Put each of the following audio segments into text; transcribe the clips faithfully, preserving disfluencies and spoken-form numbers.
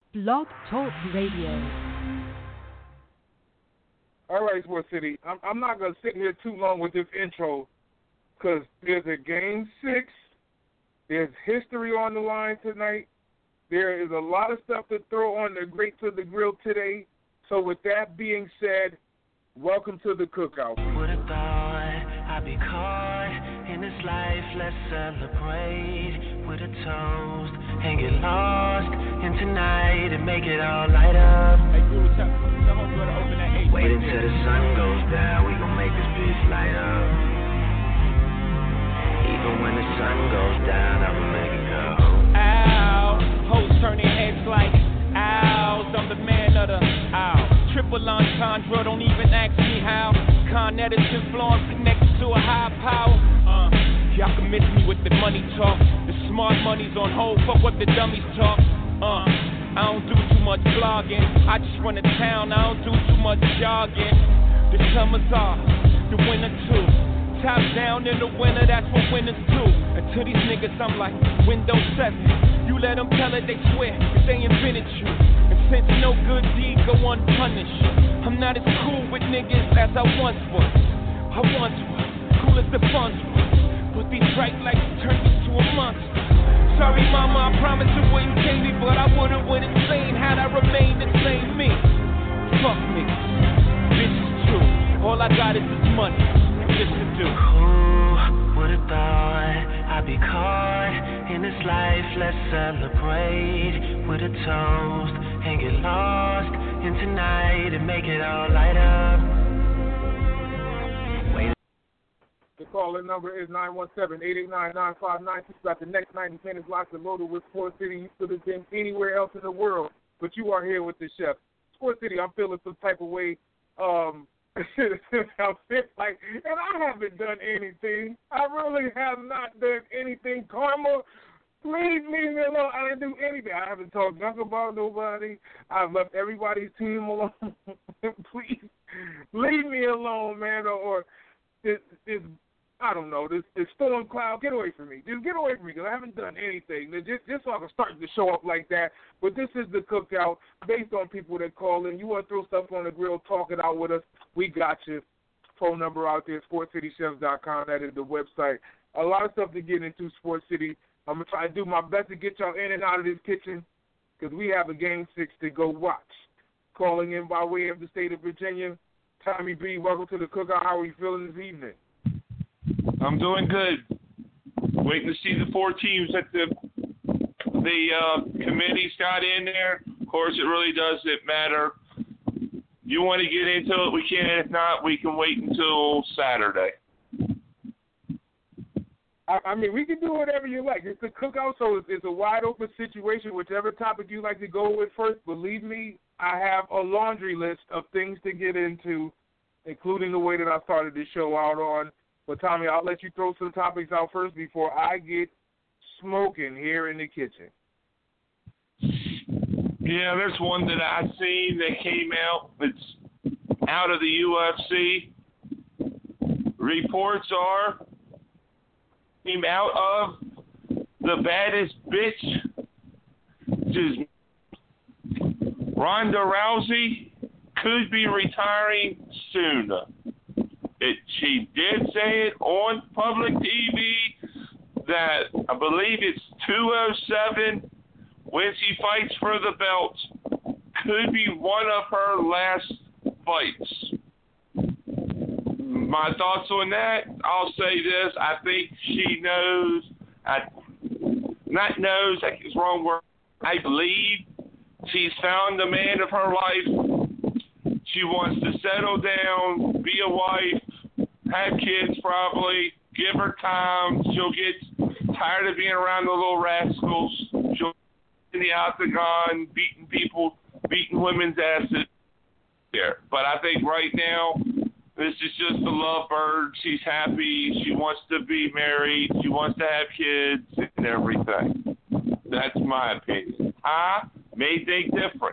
Blog Talk Radio. All right, Sports City. I'm, I'm not going to sit here too long with this intro because there's a game six. There's history on the line tonight. There is a lot of stuff to throw on the Great to the Grill today. So with that being said, welcome to the cookout. Would have thought I'd be caught in this life. Let's celebrate with a toast and get lost in tonight and make it all light up. Hey, dude, tell, tell homegirl to open that eight. Wait until the sun goes down. We gon' make this bitch light up. Even when the sun goes down, I'ma make it go. Ow, hoes turning heads like owls. I'm the man of the owl. Triple entendre, don't even ask me how. Con Edison Florence connected to a high power. Uh, y'all can miss me with the money talk. The smart money's on hold, fuck what the dummies talk. Uh, I don't do too much blogging. I just run a town, I don't do too much jogging. The summers are, the winter too. Top down in the winter, that's what winners do. And to these niggas, I'm like Windows seven. You let them tell it, they swear, cause they invented you. And since no good deed go unpunished, I'm not as cool with niggas as I once was. I once was, cool as the funds was. But these bright lights turned me to a monster. Sorry mama, I promised it wouldn't kill me, but I would've went insane had I remained the same me. Fuck niggas, this is true. All I got is this money. Who would've thought I'd be caught in this life? Let's celebrate with a toast and get lost in tonight and make it all light up. Wait. The call-in number is nine one seven, eight eight nine, nine five nine six. Got the next ninety minutes locked and loaded with Sports City. You could have been anywhere else in the world, but you are here with the chef. Sports City, I'm feeling some type of way. Um... I'm like, and I haven't done anything. I really have not done anything. Karma, please leave me alone. I didn't do anything. I haven't talked junk about nobody. I've left everybody's team alone. Please leave me alone, man. Or, or this, this, I don't know, this, this storm cloud, get away from me. Just get away from me because I haven't done anything. Just, just so I can start to show up like that. But this is the cookout based on people that call in. You want to throw stuff on the grill, talk it out with us. We got you. Phone number out there, sports city chefs dot com. That is the website. A lot of stuff to get into, Sports City. I'm going to try to do my best to get y'all in and out of this kitchen because we have a game six to go watch. Calling in by way of the state of Virginia, Tommy B, welcome to the cookout. How are you feeling this evening? I'm doing good. Waiting to see the four teams that the the uh, committee's got in there. Of course, it really doesn't matter. You want to get into it, we can. If not, we can wait until Saturday. I, I mean, we can do whatever you like. It's the cookout, so it's, it's a wide open situation. Whichever topic you like to go with first, believe me, I have a laundry list of things to get into, including the way that I started this show out on. But, Tommy, I'll let you throw some topics out first before I get smoking here in the kitchen. Yeah, there's one that I seen that came out. It's out of the U F C. Reports are came out of the baddest bitch, which is Ronda Rousey, could be retiring soon. It, she did say it on public T V that I believe it's two oh seven when she fights for the belt could be one of her last fights. My thoughts on that, I'll say this. I think she knows, I, not knows, I think it's the wrong word. I believe she's found the man of her life. She wants to settle down, be a wife, have kids probably, give her time. She'll get tired of being around the little rascals. She'll in the octagon, beating people, beating women's asses there. But I think right now, this is just a lovebird. She's happy. She wants to be married. She wants to have kids and everything. That's my opinion. I may think different.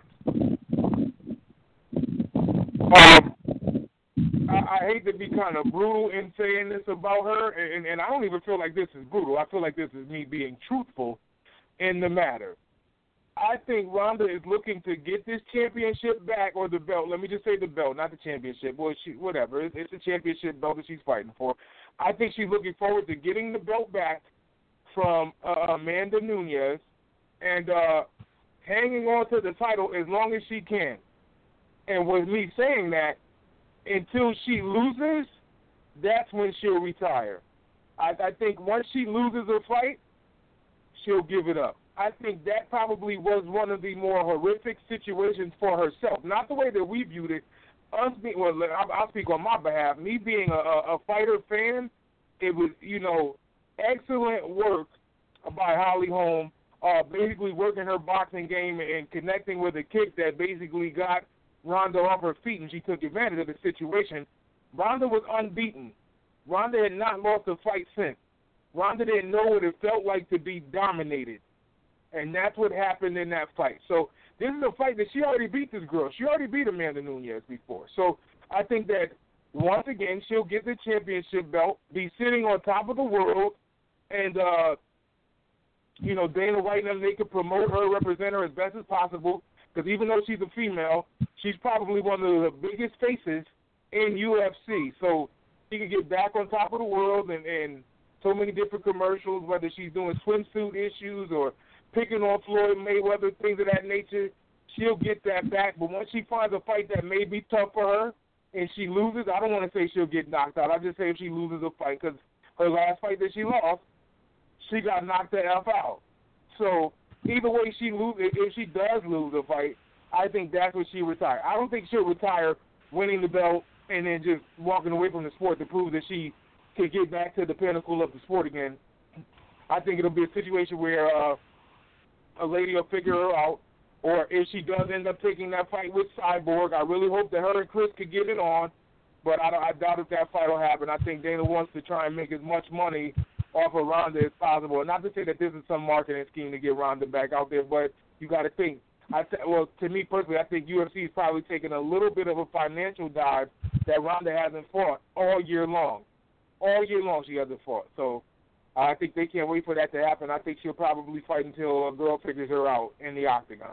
Um, I, I hate to be kind of brutal in saying this about her, and, and I don't even feel like this is brutal. I feel like this is me being truthful in the matter. I think Ronda is looking to get this championship back, or the belt. Let me just say the belt, not the championship. Well, she, whatever. It's, it's a championship belt that she's fighting for. I think she's looking forward to getting the belt back from uh, Amanda Nunes and uh, hanging on to the title as long as she can. And with me saying that, until she loses, that's when she'll retire. I, I think once she loses a fight, she'll give it up. I think that probably was one of the more horrific situations for herself. Not the way that we viewed it. Us being, well, I'll speak on my behalf. Me being a, a fighter fan, it was, you know, excellent work by Holly Holm, uh, basically working her boxing game and connecting with a kick that basically got Ronda off her feet, and she took advantage of the situation. Ronda was unbeaten. Ronda had not lost a fight since. Ronda didn't know what it felt like to be dominated. And that's what happened in that fight. So this is a fight that she already beat this girl. She already beat Amanda Nunes before. So I think that, once again, she'll get the championship belt, be sitting on top of the world, and, uh, you know, Dana White and them, they can promote her, represent her as best as possible, because even though she's a female, she's probably one of the biggest faces in U F C. So she can get back on top of the world and, and so many different commercials, whether she's doing swimsuit issues or picking on Floyd Mayweather, things of that nature, she'll get that back. But once she finds a fight that may be tough for her and she loses, I don't want to say she'll get knocked out. I'll just say if she loses a fight, because her last fight that she lost, she got knocked the F out. So either way she loses, if she does lose a fight, I think that's when she retires. I don't think she'll retire winning the belt and then just walking away from the sport to prove that she can get back to the pinnacle of the sport again. I think it'll be a situation where uh, a lady will figure her out, or if she does end up taking that fight with Cyborg, I really hope that her and Chris could get it on, but I, I doubt if that fight will happen. I think Dana wants to try and make as much money off of Ronda as possible. Not to say that this is some marketing scheme to get Ronda back out there, but you got to think. I th- well, to me personally, I think U F C is probably taking a little bit of a financial dive that Ronda hasn't fought all year long. All year long she hasn't fought. So I think they can't wait for that to happen. I think she'll probably fight until a girl figures her out in the octagon.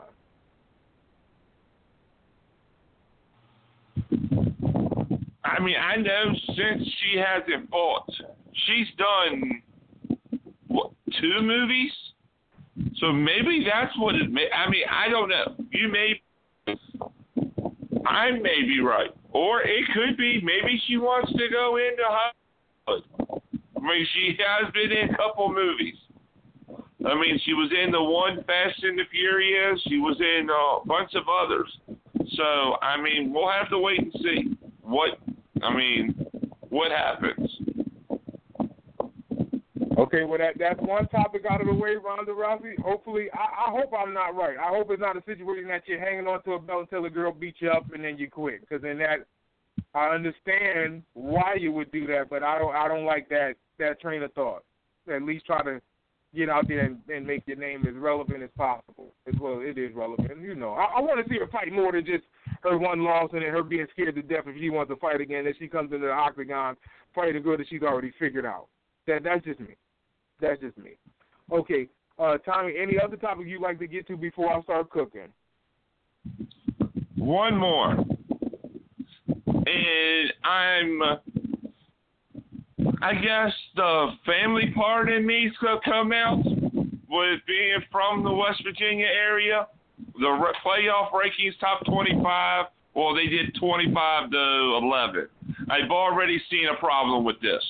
I mean, I know since she hasn't fought, she's done, what, two movies? So maybe that's what it may. I mean, I don't know. You may, I may be right. Or it could be maybe she wants to go into Hollywood. I mean, she has been in a couple movies. I mean, she was in the one Fast and the Furious. She was in a bunch of others. So, I mean, we'll have to wait and see what, I mean, what happens. Okay, well, that that's one topic out of the way, Ronda Rousey. Hopefully, I, I hope I'm not right. I hope it's not a situation that you're hanging on to a belt until a girl beats you up and then you quit. Because then that, I understand why you would do that, but I don't I don't like that, that train of thought. At least try to get out there and, and make your name as relevant as possible. As well, it is relevant. You know, I, I want to see her fight more than just her one loss and then her being scared to death if she wants to fight again. Then she comes into the octagon fighting a girl that she's already figured out. That That's just me. That's just me. Okay, uh, Tommy, any other topic you'd like to get to before I start cooking? One more. And I'm, I guess the family part in me is going to come out with being from the West Virginia area. The playoff rankings, top twenty-five, well, they did twenty-five to eleven. I've already seen a problem with this.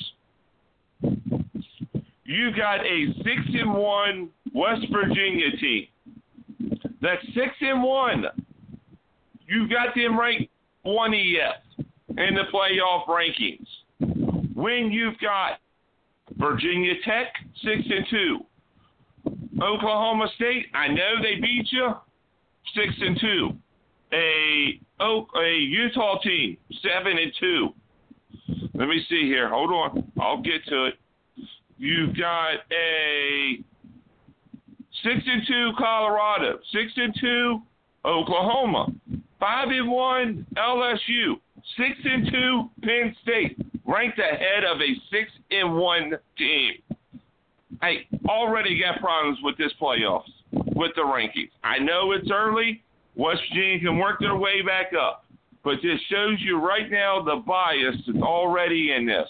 You got a six and one West Virginia team. That's six and one. You got them ranked twentieth in the playoff rankings. When you've got Virginia Tech six and two, Oklahoma State, I know they beat you, six and two. A oh, a Utah team seven and two. Let me see here. Hold on, I'll get to it. You've got a six and two Colorado, six and two Oklahoma, five and one L S U, six and two Penn State, ranked ahead of a six and one team. I already got problems with this playoffs. with the rankings. I know it's early. West Virginia can work their way back up. But this shows you right now the bias that's already in this.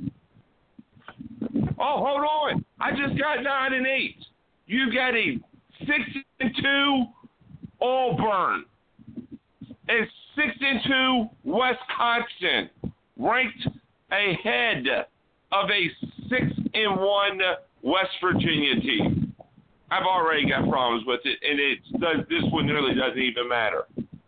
Oh, hold on. I just got nine and eight. You got a six and two Auburn. A six and two Wisconsin, ranked ahead of a six and one West Virginia team. I've already got problems with it, and it does. This one really doesn't even matter.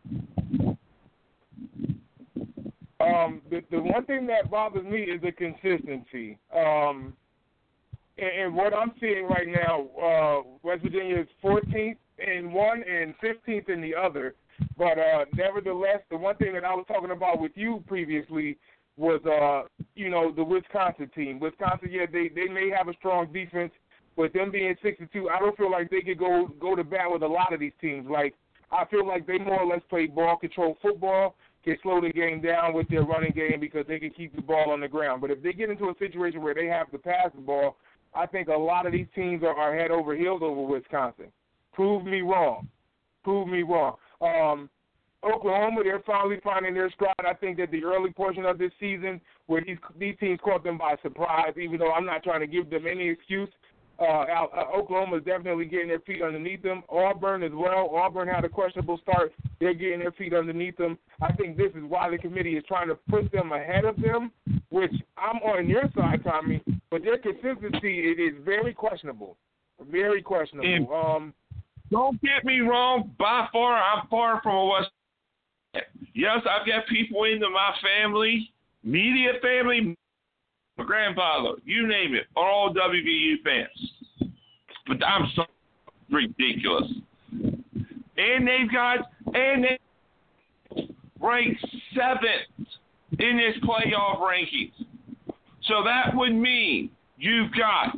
Um, the, the one thing that bothers me is the consistency. Um, and, and what I'm seeing right now, uh, West Virginia is fourteenth in one and fifteenth in the other. But uh, nevertheless, the one thing that I was talking about with you previously was, uh, you know, the Wisconsin team. Wisconsin, yeah, they, they may have a strong defense, but them being six and two, I don't feel like they could go go to bat with a lot of these teams. Like, I feel like they more or less play ball control football, can slow the game down with their running game because they can keep the ball on the ground. But if they get into a situation where they have to pass the ball, I think a lot of these teams are, are head over heels over Wisconsin. Prove me wrong. Prove me wrong. Um, Oklahoma, they're finally finding their stride. I think that the early portion of this season where these these teams caught them by surprise, even though I'm not trying to give them any excuse, uh, uh, Oklahoma is definitely getting their feet underneath them. Auburn as well. Auburn had a questionable start. They're getting their feet underneath them. I think this is why the committee is trying to put them ahead of them, which I'm on your side, Tommy, but their consistency it is very questionable. Very questionable. And- um, Don't get me wrong. By far, I'm far from a West. Yes, I've got people into my family, media family, my grandfather, you name it, are all W V U fans. But I'm so ridiculous. And they've got, and they ranked seventh in this playoff rankings. So that would mean you've got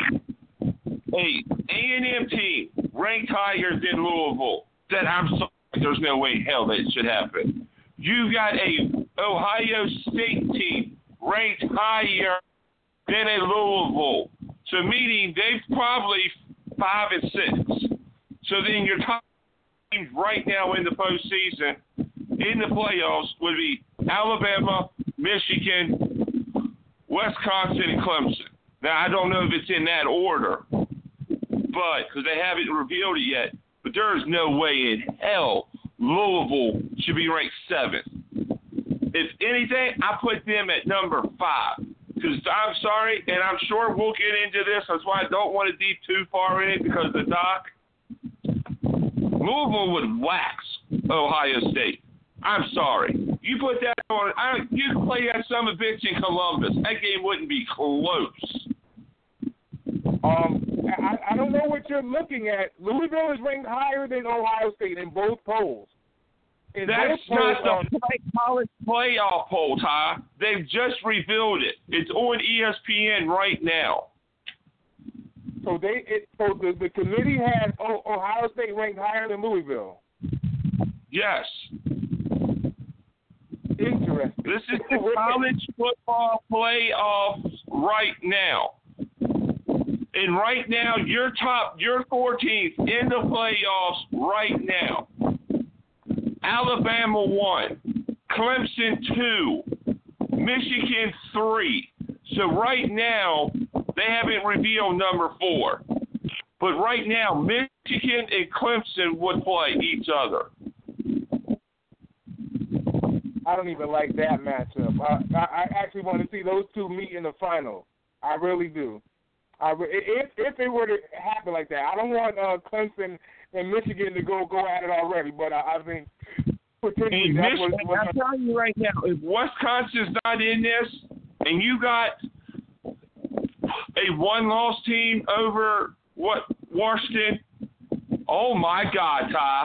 a A and M team ranked higher than Louisville. That I'm sorry, there's no way in hell that it should happen. You've got a Ohio State team ranked higher than a Louisville. So meaning they've probably five and six. So then your top teams right now in the postseason, in the playoffs, would be Alabama, Michigan, Wisconsin, and Clemson. Now, I don't know if it's in that order, but because they haven't revealed it yet, but there is no way in hell Louisville should be ranked seventh. If anything, I put them at number five. Because I'm sorry, and I'm sure we'll get into this. That's why I don't want to deep too far in it because the doc, Louisville would wax Ohio State. I'm sorry. You put that on, I, you can play that son of a bitch in Columbus. That game wouldn't be close. Um, I, I don't know what you're looking at. Louisville is ranked higher than Ohio State in both polls. In That's both not polls, the play, college playoff poll, Ty. They've just revealed it. It's on E S P N right now. So they, it, so the, the committee has o- Ohio State ranked higher than Louisville. Yes. Interesting. This is the college football playoffs right now. And right now, your top, your fourteenth in the playoffs right now. Alabama one, Clemson two, Michigan three. So right now, they haven't revealed number four. But right now, Michigan and Clemson would play each other. I don't even like that matchup. I, I, I actually want to see those two meet in the final. I really do. I re- if if it were to happen like that, I don't want uh, Clemson and Michigan to go go at it already. But I, I think potentially and that's Michigan, what, what I'm telling you right now, if Wisconsin's not in this, and you got a one-loss team over what Washington, oh my God, Ty.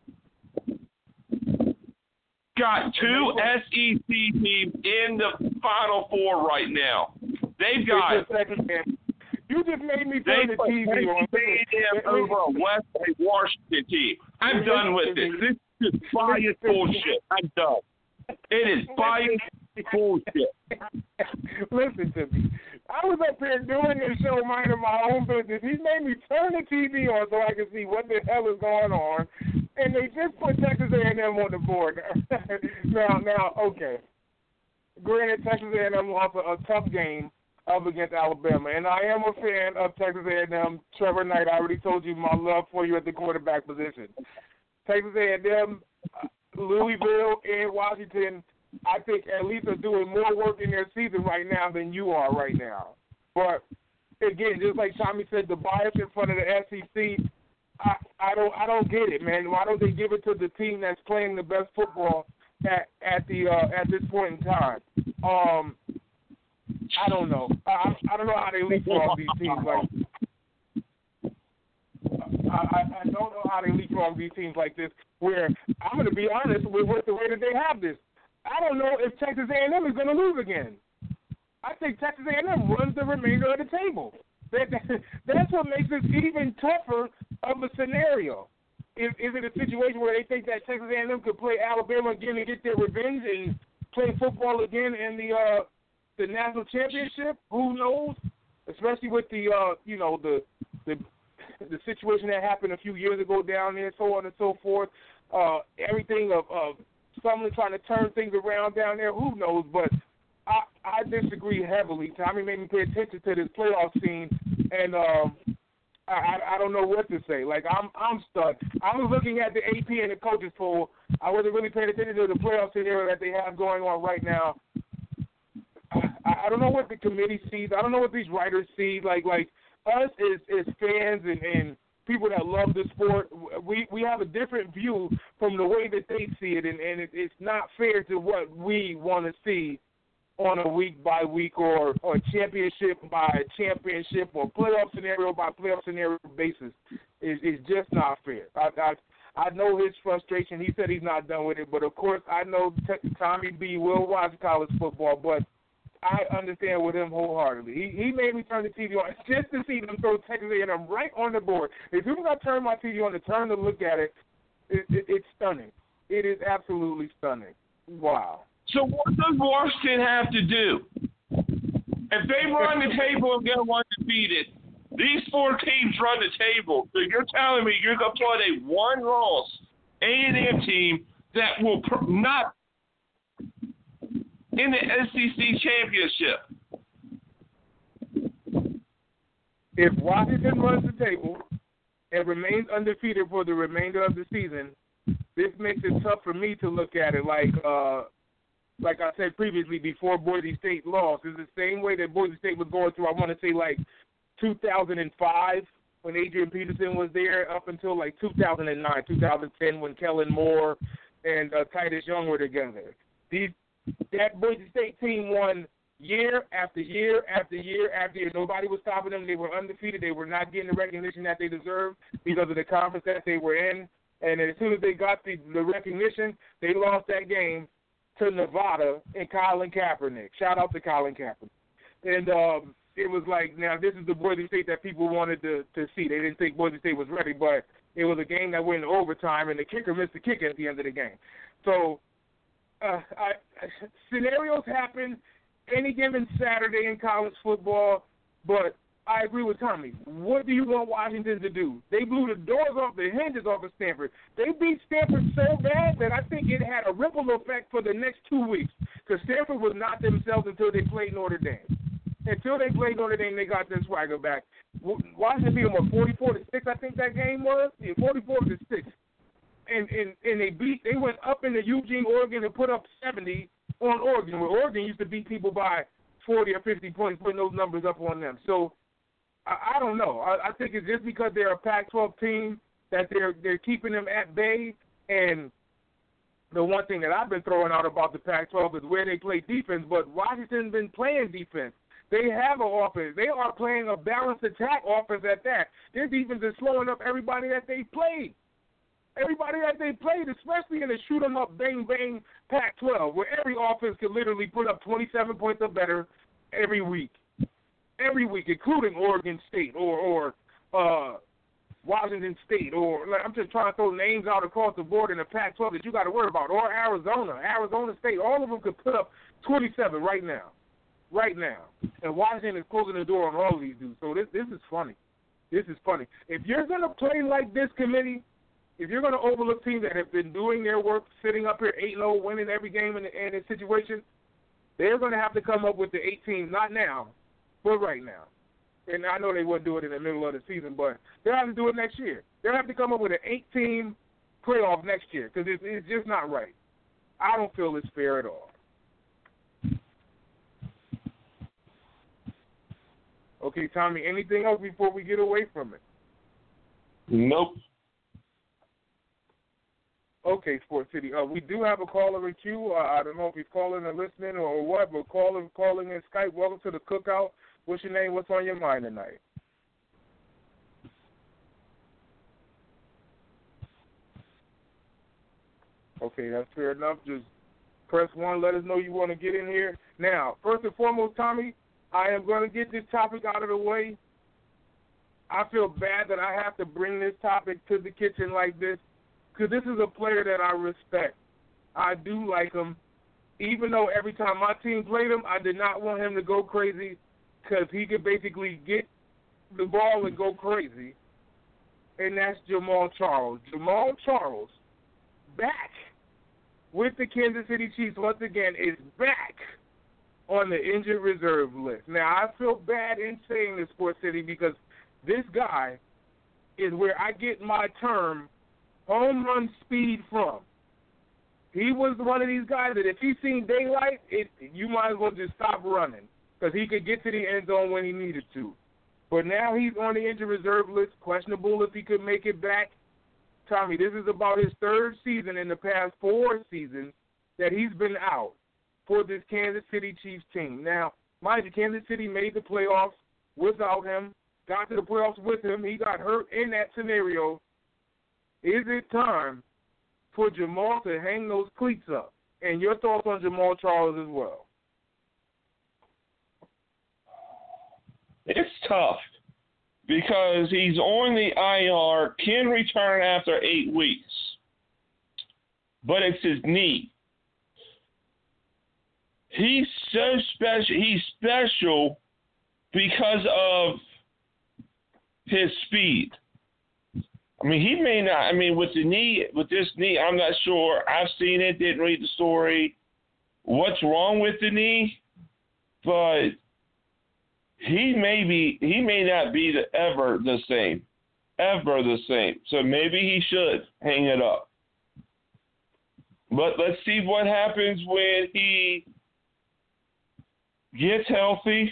Got two S E C teams in the Final Four right now. They've got. You just made me They turn the T V on. them over a West a Washington team. I'm done with this. This is biased bullshit. I'm done. It is biased bullshit. Listen to me. I was up here doing this show, minding my own business. He made me turn the T V on so I could see what the hell is going on, and they just put Texas A and M on the board. now, now, okay. Granted, Texas A and M lost a, a tough game up against Alabama, and I am a fan of Texas A and M. Trevor Knight, I already told you my love for you at the quarterback position. Texas A and M, Louisville, and Washington, I think at least are doing more work in their season right now than you are right now. But again, just like Tommy said, the bias in front of the S E C, I, I don't, I don't get it, man. Why don't they give it to the team that's playing the best football at at the uh, at this point in time? Um, I don't know. I, I don't know how they leapfrog these teams. Like, I, I don't know how they leapfrog these teams like this. Where I'm going to be honest with, with the way that they have this. I don't know if Texas A and M is going to lose again. I think Texas A and M runs the remainder of the table. That, that, that's what makes this even tougher of a scenario. Is, is it a situation where they think that Texas A and M could play Alabama again and get their revenge and play football again in the uh, the national championship? Who knows? Especially with the uh, you know the the the situation that happened a few years ago down there, so on and so forth. Uh, everything of, of someone trying to turn things around down there. Who knows? But I, I disagree heavily. Tommy made me pay attention to this playoff scene, and um, I, I don't know what to say. Like, I'm I'm stuck. I was looking at the A P and the coaches poll. I wasn't really paying attention to the playoff scenario that they have going on right now. I, I don't know what the committee sees. I don't know what these writers see. Like, like us as, as fans and, and people that love the sport, we, we have a different view from the way that they see it, and, and it, it's not fair to what we want to see on a week-by-week or, or championship by championship or playoff scenario by playoff scenario basis. It, it's just not fair. I, I I know his frustration. He said he's not done with it, but, of course, I know t- Tommy B. will watch college football, but I understand with him wholeheartedly. He he made me turn the T V on just to see them throw Texas A and M right on the board. As soon as I turn my T V on to turn to look at it, it, it it's stunning. It is absolutely stunning. Wow. So what does Washington have to do? If they run the table and get undefeated, these four teams run the table. So you're telling me you're going to put a one-loss A and M team that will pr- not in the S E C championship. If Washington runs the table and remains undefeated for the remainder of the season, this makes it tough for me to look at it like, uh, like I said previously, before Boise State lost. It's the same way that Boise State was going through, I want to say, like two thousand five when Adrian Peterson was there up until like two thousand nine, two thousand ten when Kellen Moore and uh, Titus Young were together. These That Boise State team won year after year after year after year. Nobody was stopping them. They were undefeated. They were not getting the recognition that they deserved because of the conference that they were in. And as soon as they got the, the recognition, they lost that game to Nevada and Colin Kaepernick. Shout out to Colin Kaepernick. And um, it was like, now this is the Boise State that people wanted to, to see. They didn't think Boise State was ready, but it was a game that went into overtime, and the kicker missed the kick at the end of the game. So, Uh, I, scenarios happen any given Saturday in college football, but I agree with Tommy. What do you want Washington to do? They blew the doors off the hinges off of Stanford. They beat Stanford so bad that I think it had a ripple effect for the next two weeks because Stanford was not themselves until they played Notre Dame. Until they played Notre Dame, they got their swagger back. Washington beat them, what, forty-four to six, I think that game was? Yeah, forty-four to six. And, and and they beat. They went up into Eugene, Oregon, and put up seventy on Oregon. Where Oregon used to beat people by forty or fifty points, putting those numbers up on them. So I, I don't know. I, I think it's just because they're a Pac twelve team that they're they're keeping them at bay. And the one thing that I've been throwing out about the Pac twelve is where they play defense. But Washington's been playing defense. They have an offense. They are playing a balanced attack offense at that. Their defense is slowing up everybody that they played. Everybody that they played, especially in the shoot 'em up, bang, bang Pac twelve, where every offense could literally put up twenty-seven points or better every week. Every week, including Oregon State or, or uh, Washington State. or like, I'm just trying to throw names out across the board in the Pac twelve that you got to worry about. Or Arizona, Arizona State. All of them could put up twenty-seven right now. right now. And Washington is closing the door on all of these dudes. So this this is funny. This is funny. If you're going to play like this committee, if you're going to overlook teams that have been doing their work, sitting up here eight and oh, winning every game in, the, in this situation, they're going to have to come up with the eight teams, not now, but right now. And I know they wouldn't do it in the middle of the season, but they'll have to do it next year. They'll have to come up with an eight-team playoff next year because it's, it's just not right. I don't feel it's fair at all. Okay, Tommy, anything else before we get away from it? Nope. Okay, Sports City. Uh, we do have a caller in queue. Uh, I don't know if he's calling or listening or what, but calling, calling in Skype. Welcome to the Cookout. What's your name? What's on your mind tonight? Okay, that's fair enough. Just press one. Let us know you want to get in here. Now, first and foremost, Tommy, I am going to get this topic out of the way. I feel bad that I have to bring this topic to the kitchen like this because this is a player that I respect. I do like him. Even though every time my team played him, I did not want him to go crazy because he could basically get the ball and go crazy, and that's Jamaal Charles. Jamaal Charles, back with the Kansas City Chiefs once again, is back on the injured reserve list. Now, I feel bad in saying this, Sports City, because this guy is where I get my term home run speed from. He was one of these guys that if he seen daylight, it, you might as well just stop running because he could get to the end zone when he needed to. But now he's on the injured reserve list, questionable if he could make it back. Tommy, this is about his third season in the past four seasons that he's been out for this Kansas City Chiefs team. Now, mind you, Kansas City made the playoffs without him, got to the playoffs with him. He got hurt in that scenario. Is it time for Jamaal to hang those cleats up? And your thoughts on Jamaal Charles as well? It's tough because he's on the I R, can return after eight weeks, but it's his knee. He's so special. He's special because of his speed. I mean, he may not. I mean, with the knee, with this knee, I'm not sure. I've seen it, didn't read the story. What's wrong with the knee? But he may be. He may not be the, ever the same, ever the same. So maybe he should hang it up. But let's see what happens when he gets healthy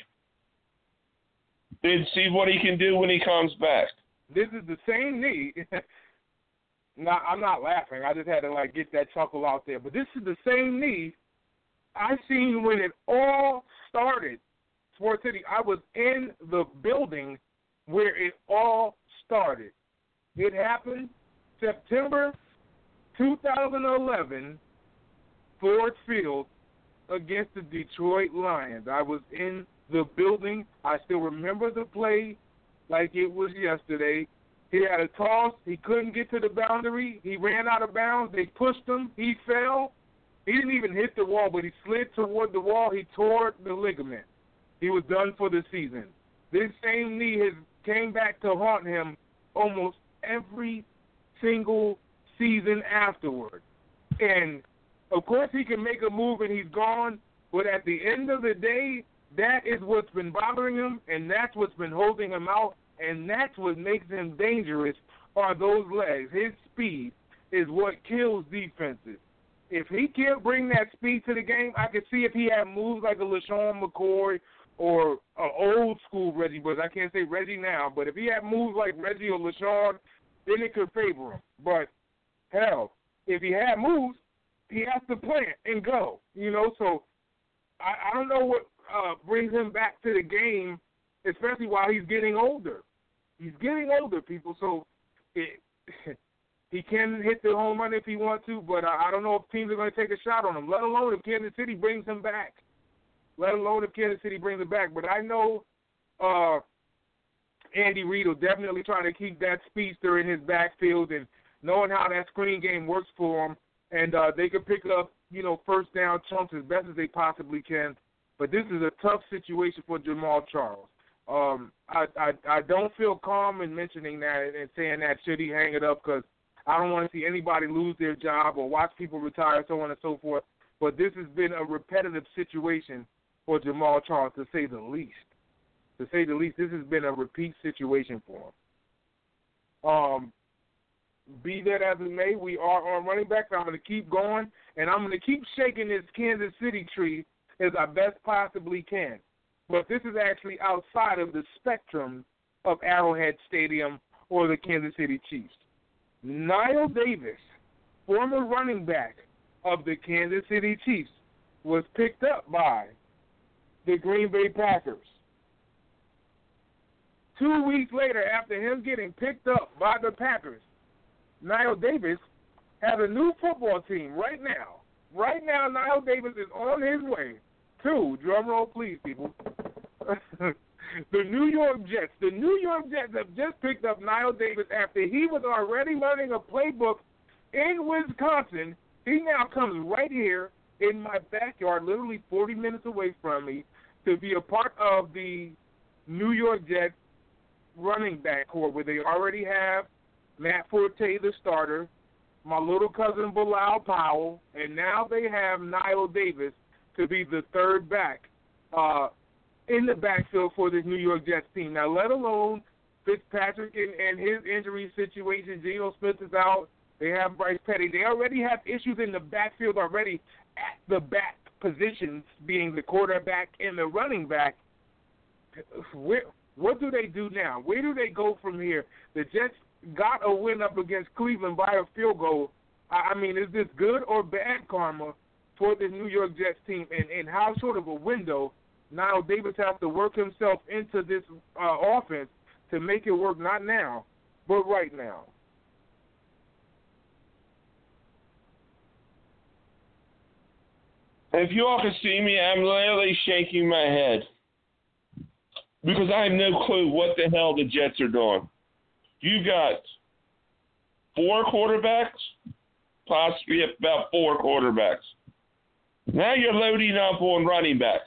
and see what he can do when he comes back. This is the same knee. Now, I'm not laughing. I just had to, like, get that chuckle out there. But this is the same knee I seen when it all started. Sports City, I was in the building where it all started. It happened September two thousand eleven, Ford Field, against the Detroit Lions. I was in the building. I still remember the play like it was yesterday. He had a toss. He couldn't get to the boundary. He ran out of bounds. They pushed him. He fell. He didn't even hit the wall, but he slid toward the wall. He tore the ligament. He was done for the season. This same knee has came back to haunt him almost every single season afterward. And, of course, he can make a move and he's gone, but at the end of the day, that is what's been bothering him, and that's what's been holding him out, and that's what makes him dangerous are those legs. His speed is what kills defenses. If he can't bring that speed to the game, I could see if he had moves like a LaShawn McCoy or an old-school Reggie Bush. I can't say Reggie now, but if he had moves like Reggie or LaShawn, then it could favor him. But, hell, if he had moves, he has to plant and go, you know. So I, I don't know what uh, brings him back to the game, especially while he's getting older. He's getting older, people, so it, he can hit the home run if he wants to, but I, I don't know if teams are going to take a shot on him, let alone if Kansas City brings him back. Let alone if Kansas City brings him back. But I know uh, Andy Reid will definitely try to keep that speedster in his backfield and knowing how that screen game works for him. And uh, they can pick up, you know, first down chunks as best as they possibly can. But this is a tough situation for Jamaal Charles. Um, I, I I don't feel calm in mentioning that and saying that should he hang it up, because I don't want to see anybody lose their job or watch people retire, so on and so forth. But this has been a repetitive situation for Jamaal Charles, to say the least. To say the least, this has been a repeat situation for him. Um, be that as it may, we are on running back. I'm going to keep going, and I'm going to keep shaking this Kansas City tree as I best possibly can. But this is actually outside of the spectrum of Arrowhead Stadium or the Kansas City Chiefs. Knile Davis, former running back of the Kansas City Chiefs, was picked up by the Green Bay Packers. Two weeks later, after him getting picked up by the Packers, Knile Davis has a new football team right now. Right now, Knile Davis is on his way to, drum roll please, people, the New York Jets. The New York Jets have just picked up Knile Davis after he was already learning a playbook in Wisconsin. He now comes right here in my backyard, literally forty minutes away from me, to be a part of the New York Jets running back corps, where they already have Matt Forte, the starter, my little cousin Bilal Powell, and now they have Knile Davis to be the third back uh, in the backfield for the New York Jets team. Now, let alone Fitzpatrick and, and his injury situation. Geno Smith is out. They have Bryce Petty. They already have issues in the backfield already at the back positions, being the quarterback and the running back. Where, what do they do now? Where do they go from here? The Jets got a win up against Cleveland by a field goal. I mean, is this good or bad karma for the New York Jets team? And, and how short of a window Knile Davis has to work himself into this uh, offense to make it work, not now, but right now? If you all can see me, I'm literally shaking my head because I have no clue what the hell the Jets are doing. You got four quarterbacks, possibly about four quarterbacks. Now you're loading up on running backs.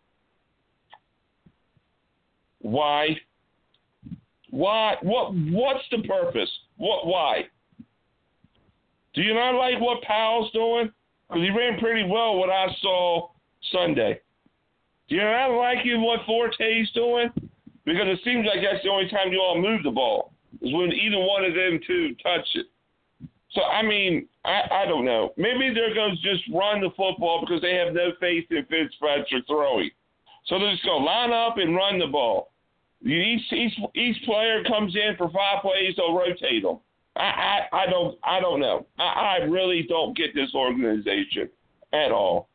Why? Why? What? What's the purpose? What? Why? Do you not like what Powell's doing? Because he ran pretty well what I saw Sunday. Do you not like what Forte's doing? Because it seems like that's the only time you all move the ball, is when either one of them two touch it. So, I mean, I, I don't know. Maybe they're going to just run the football because they have no faith in Fitzpatrick throwing. So they're just going to line up and run the ball. Each, each, each player comes in for five plays, they'll rotate them. I, I, I don't I don't know. I, I really don't get this organization at all.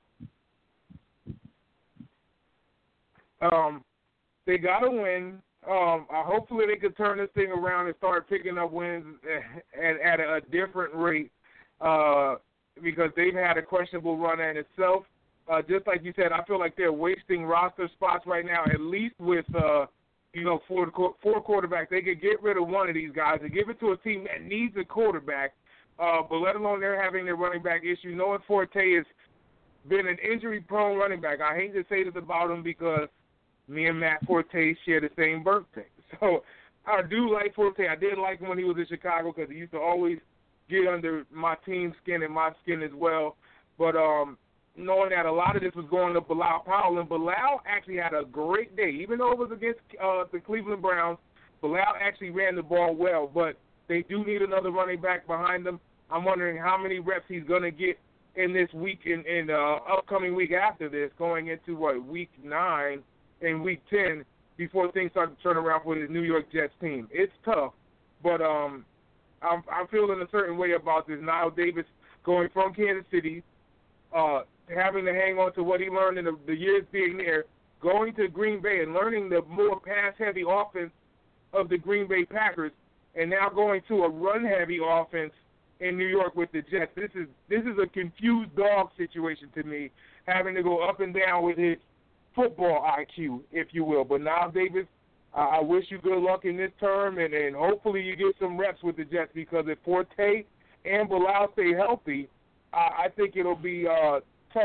Um, they got to win. Um, uh, hopefully they can turn this thing around and start picking up wins at, at a, a different rate uh, because they've had a questionable run in itself. Uh, just like you said, I feel like they're wasting roster spots right now, at least with uh, – you know, four, four quarterbacks. They could get rid of one of these guys and give it to a team that needs a quarterback, uh, but let alone they're having their running back issue. Noah Forte has been an injury-prone running back. I hate to say this about him because me and Matt Forte share the same birthday. So I do like Forte. I did like him when he was in Chicago because he used to always get under my team's skin and my skin as well. But um, knowing that a lot of this was going to Bilal Powell, and Bilal actually had a great day. Even though it was against uh, the Cleveland Browns, Bilal actually ran the ball well, but they do need another running back behind them. I'm wondering how many reps he's going to get in this week, in, in uh, upcoming week after this, going into, what, week nine and week ten, before things start to turn around for the New York Jets team. It's tough, but um, I'm, I'm feeling a certain way about this. Knile Davis going from Kansas City, uh, having to hang on to what he learned in the, the years being there, going to Green Bay and learning the more pass-heavy offense of the Green Bay Packers, and now going to a run-heavy offense in New York with the Jets. This is this is a confused dog situation to me, having to go up and down with his football I Q, if you will. But now, Davis, uh, I wish you good luck in this term, and, and hopefully you get some reps with the Jets, because if Forte and Bilal stay healthy, uh, I think it'll be uh, tough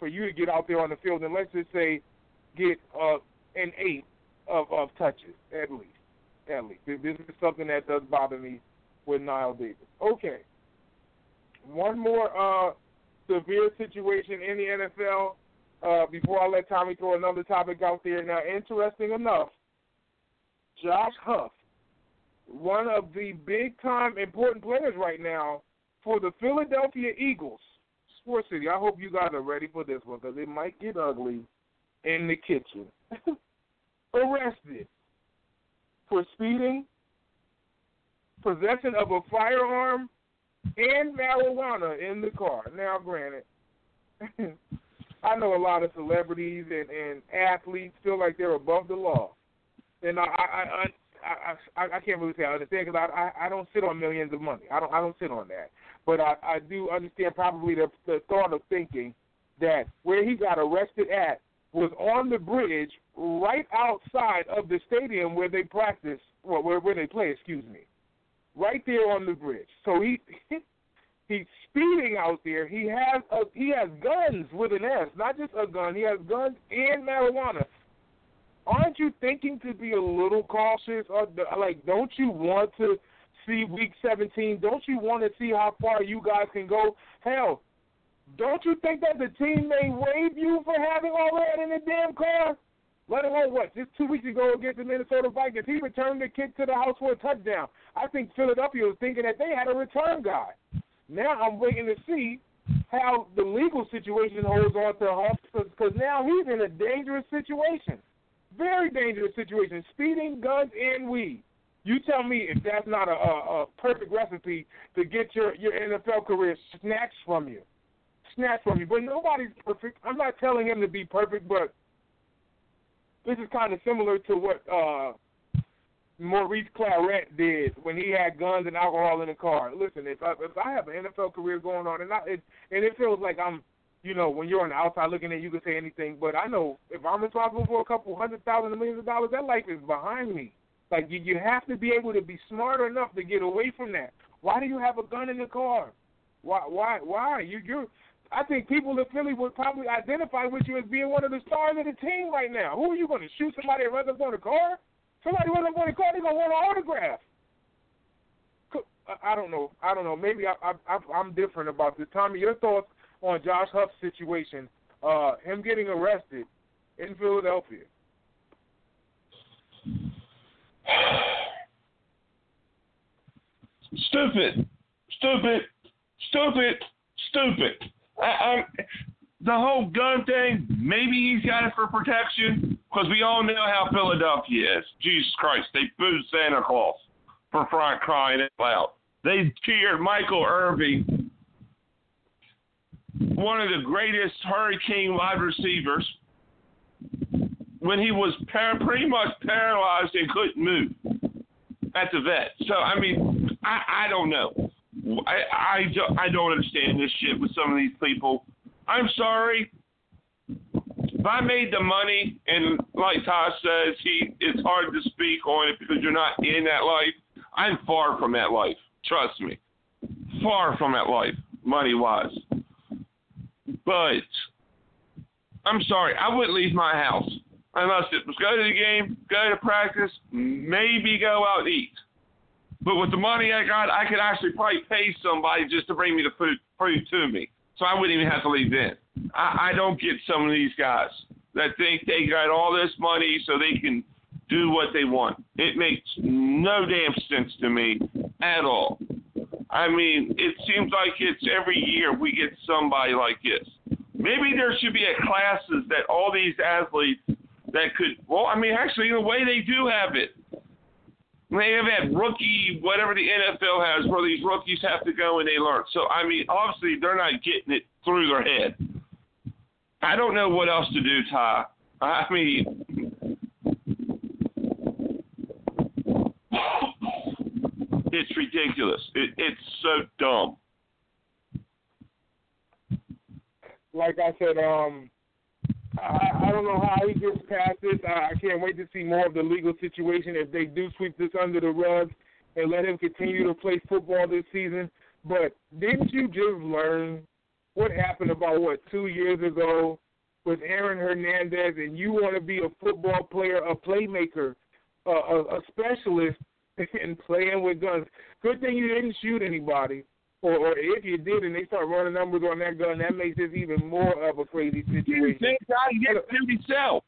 for you to get out there on the field and let's just say get uh, an eight of, of touches at least. At least. This is something that does bother me with Knile Davis. Okay. One more uh, severe situation in the N F L uh, before I let Tommy throw another topic out there. Now, interesting enough, Josh Huff, one of the big-time important players right now for the Philadelphia Eagles. Sports City, I hope you guys are ready for this one because it might get ugly in the kitchen. Arrested for speeding, possession of a firearm, and marijuana in the car. Now, granted, I know a lot of celebrities and, and athletes feel like they're above the law. And I I I, I, I, I can't really say I understand because I, I I don't sit on millions of money. I don't I don't sit on that. But I, I do understand probably the, the thought of thinking that where he got arrested at was on the bridge right outside of the stadium where they practice, well, where, where they play, excuse me, right there on the bridge. So he he's speeding out there. He has a, he has guns with an S, not just a gun. He has guns and marijuana. Aren't you thinking to be a little cautious? Or like, don't you want to see Week seventeen? Don't you want to see how far you guys can go? Hell, don't you think that the team may waive you for having all that in the damn car? Let alone what? Just two weeks ago against the Minnesota Vikings, he returned the kick to the house for a touchdown. I think Philadelphia was thinking that they had a return guy. Now I'm waiting to see how the legal situation holds on to Huff because now he's in a dangerous situation. Very dangerous situation. Speeding, guns, and weed. You tell me if that's not a, a, a perfect recipe to get your, your N F L career snatched from you. Snatched from you. But nobody's perfect. I'm not telling him to be perfect, but this is kind of similar to what uh, Maurice Claret did when he had guns and alcohol in the car. Listen, if I, if I have an N F L career going on, and, I, it, and it feels like I'm, you know, when you're on the outside looking in, you can say anything. But I know if I'm responsible for a couple hundred thousand, millions of dollars, that life is behind me. Like, you, you have to be able to be smart enough to get away from that. Why do you have a gun in the car? Why? Why? Why? You, you're. I think people in Philly would probably identify with you as being one of the stars of the team right now. Who are you going to shoot somebody that runs up on the car? Somebody runs up on the car, they're going to want an autograph. I don't know. I don't know. Maybe I, I, I'm different about this. Tommy, your thoughts on Josh Huff's situation, uh, him getting arrested in Philadelphia? Stupid. Stupid. Stupid. Stupid. I, I'm, the whole gun thing, maybe he's got it for protection, because we all know how Philadelphia is. Jesus Christ, they booed Santa Claus for crying out loud. They cheered Michael Irvin, one of the greatest Hurricane wide receivers, when he was par- pretty much paralyzed and couldn't move at the vet. So, I mean, I, I don't know. I, I, don't, I don't understand this shit with some of these people. I'm sorry. If I made the money, and like Todd says, he it's hard to speak on it because you're not in that life. I'm far from that life. Trust me. Far from that life, money-wise. But I'm sorry. I wouldn't leave my house unless it was go to the game, go to practice, maybe go out and eat. But with the money I got, I could actually probably pay somebody just to bring me the food, food to me. So I wouldn't even have to leave then. I, I don't get some of these guys that think they got all this money so they can do what they want. It makes no damn sense to me at all. I mean, it seems like it's every year we get somebody like this. Maybe there should be a classes that all these athletes that could, well, I mean, actually, in a way they do have it. They have that rookie, whatever the N F L has, where these rookies have to go and they learn. So, I mean, obviously they're not getting it through their head. I don't know what else to do, Ty. I mean, it's ridiculous. It, it's so dumb. Like I said, um, I, I don't know how he gets past this. I, I can't wait to see more of the legal situation if they do sweep this under the rug and let him continue to play football this season. But didn't you just learn what happened about, what, two years ago with Aaron Hernandez, and you want to be a football player, a playmaker, uh, a, a specialist, and playing with guns. Good thing you didn't shoot anybody. Or, or if you did and they start running numbers on that gun, that makes this even more of a crazy situation. Thank God he didn't shoot himself.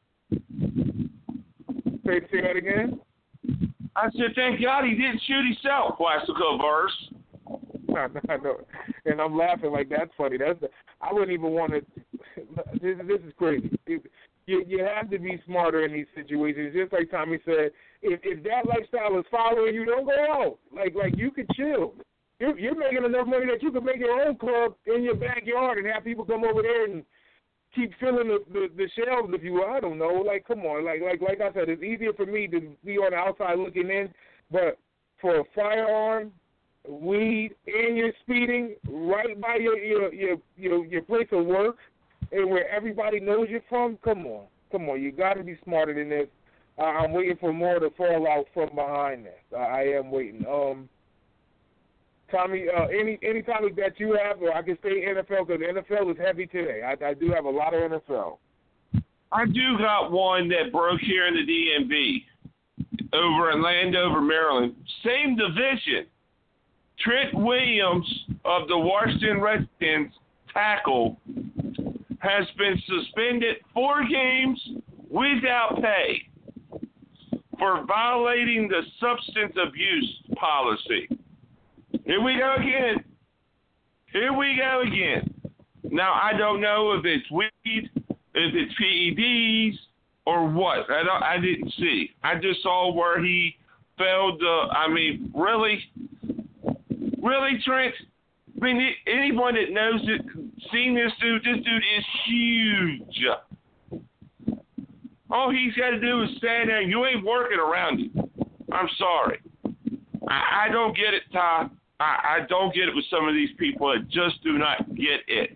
Say, say that again? I said, thank God he didn't shoot himself, Plaxico Verse. I know. And I'm laughing like that's funny. That's the, I wouldn't even want to. This, this is crazy. It, you, you have to be smarter in these situations. Just like Tommy said, if, if that lifestyle is following you, don't go out. Like, like you could chill. You're, you're making enough money that you can make your own club in your backyard and have people come over there and keep filling the, the, the shelves, if you will. I don't know. Like, come on. Like, like, like I said, it's easier for me to be on the outside looking in, but for a firearm, weed, and you're speeding right by your your your your, your place of work and where everybody knows you're from, come on. Come on. You got to be smarter than this. Uh, I'm waiting for more to fall out from behind this. Uh, I am waiting. Um, Tommy, uh, any any topic that you have, or I can say N F L, because the N F L is heavy today. I, I do have a lot of N F L. I do got one that broke here in the D M V over in Landover, Maryland. Same division. Trent Williams of the Washington Redskins, tackle, has been suspended four games without pay for violating the substance abuse policy. Here we go again. Here we go again. Now, I don't know if it's weed, if it's P E Ds, or what. I don't, I didn't see. I just saw where he failed to, I mean, really? Really, Trent? I mean, anyone that knows it, seen this dude, this dude is huge. All he's got to do is stand there, and you ain't working around him. I'm sorry. I, I don't get it, Todd. I, I don't get it with some of these people that just do not get it.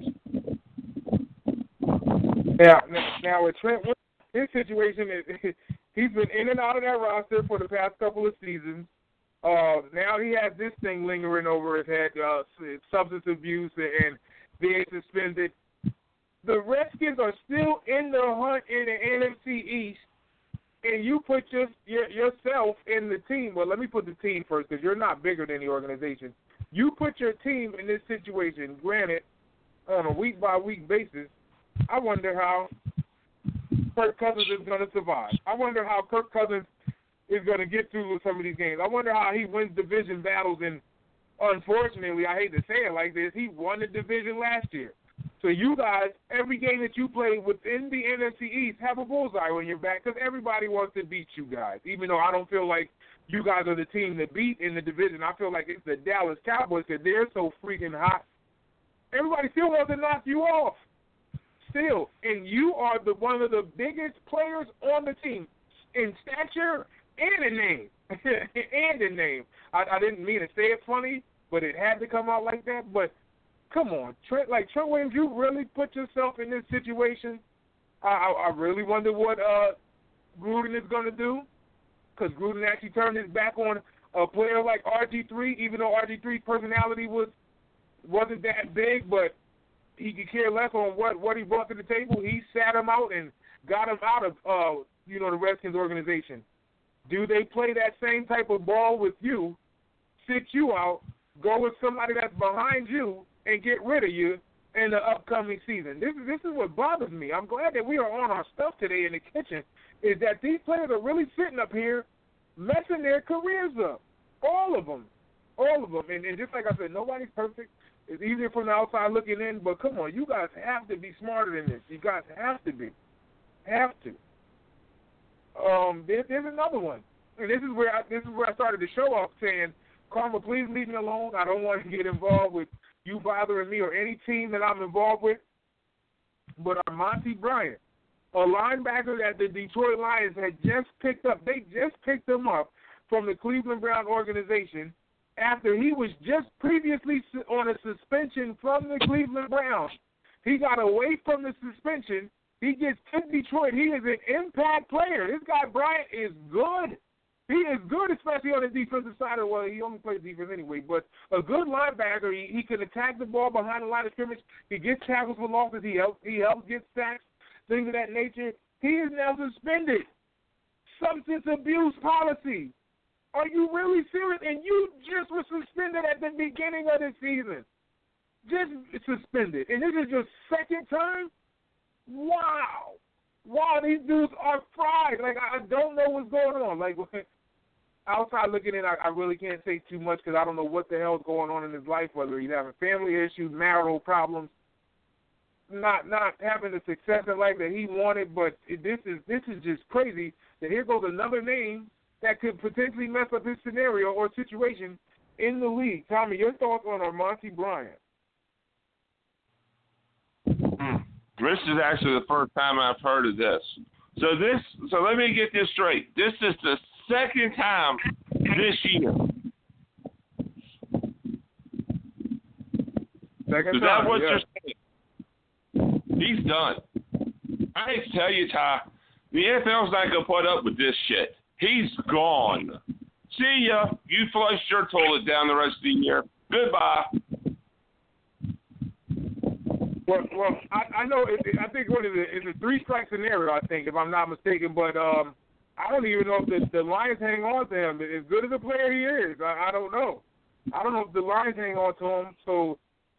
Now, now with Trent, his situation is he's been in and out of that roster for the past couple of seasons. Uh, now he has this thing lingering over his head, uh, substance abuse and being suspended. The Redskins are still in the hunt in the N F C East, and you put your, your, yourself in the team. Well, let me put the team first, because you're not bigger than the organization. You put your team in this situation, granted, on a week-by-week basis. I wonder how Kirk Cousins is going to survive. I wonder how Kirk Cousins is going to get through with some of these games. I wonder how he wins division battles, and unfortunately, I hate to say it like this, he won the division last year. So you guys, every game that you play within the N F C East, have a bullseye on your back, because everybody wants to beat you guys. Even though I don't feel like you guys are the team to beat in the division, I feel like it's the Dallas Cowboys, because they're so freaking hot. Everybody still wants to knock you off. Still. And you are the one of the biggest players on the team in stature and in name. and in name. I, I didn't mean to say it funny, but it had to come out like that. But come on, Trent, like Trent Williams, you really put yourself in this situation. I, I, I really wonder what uh, Gruden is going to do, because Gruden actually turned his back on a player like R G three, even though R G three's personality was, wasn't that big, but he could care less on what, what he brought to the table. He sat him out and got him out of, uh, you know, the Redskins organization. Do they play that same type of ball with you, sit you out, go with somebody that's behind you, and get rid of you in the upcoming season? This is this is what bothers me. I'm glad that we are on our stuff today in the kitchen, is that these players are really sitting up here messing their careers up. All of them. All of them. And, and just like I said, nobody's perfect. It's easier from the outside looking in, but come on, you guys have to be smarter than this. You guys have to be. Have to. Um, there, there's another one. And this is where I, this is where I started the show off saying, Karma, please leave me alone. I don't want to get involved with you bothering me or any team that I'm involved with. But Monty Bryant, a linebacker that the Detroit Lions had just picked up, they just picked him up from the Cleveland Brown organization after he was just previously on a suspension from the Cleveland Browns. He got away from the suspension. He gets to Detroit. He is an impact player. This guy Bryant is good. He is good, especially on the defensive side of well, he only plays defense anyway, but a good linebacker, he, he can attack the ball behind the line of scrimmage. He gets tackles for losses. He helps, he helps get sacks, things of that nature. He is now suspended. Substance abuse policy. Are you really serious? And you just were suspended at the beginning of the season. Just suspended. And this is your second time? Wow. Wow, these dudes are fried. Like, I don't know what's going on. Like, outside looking in, I, I really can't say too much because I don't know what the hell is going on in his life, whether he's having family issues, marital problems, not not having the success in life that he wanted. But it, this is this is just crazy that here goes another name that could potentially mess up his scenario or situation in the league. Tommy, your thoughts on Armonte Bryant? Mm. This is actually the first time I've heard of this. So this, so let me get this straight. This is the second time this year. Second is time, that what yeah. you're saying? He's done. I hate to tell you, Ty, the N F L's not going to put up with this shit. He's gone. See ya. You flushed your toilet down the rest of the year. Goodbye. Well, well, I, I know. It, I think what is it? It's a three-strike scenario. I think, if I'm not mistaken. But um, I don't even know if the, the Lions hang on to him. As good as a player he is, I, I don't know. I don't know if the Lions hang on to him. So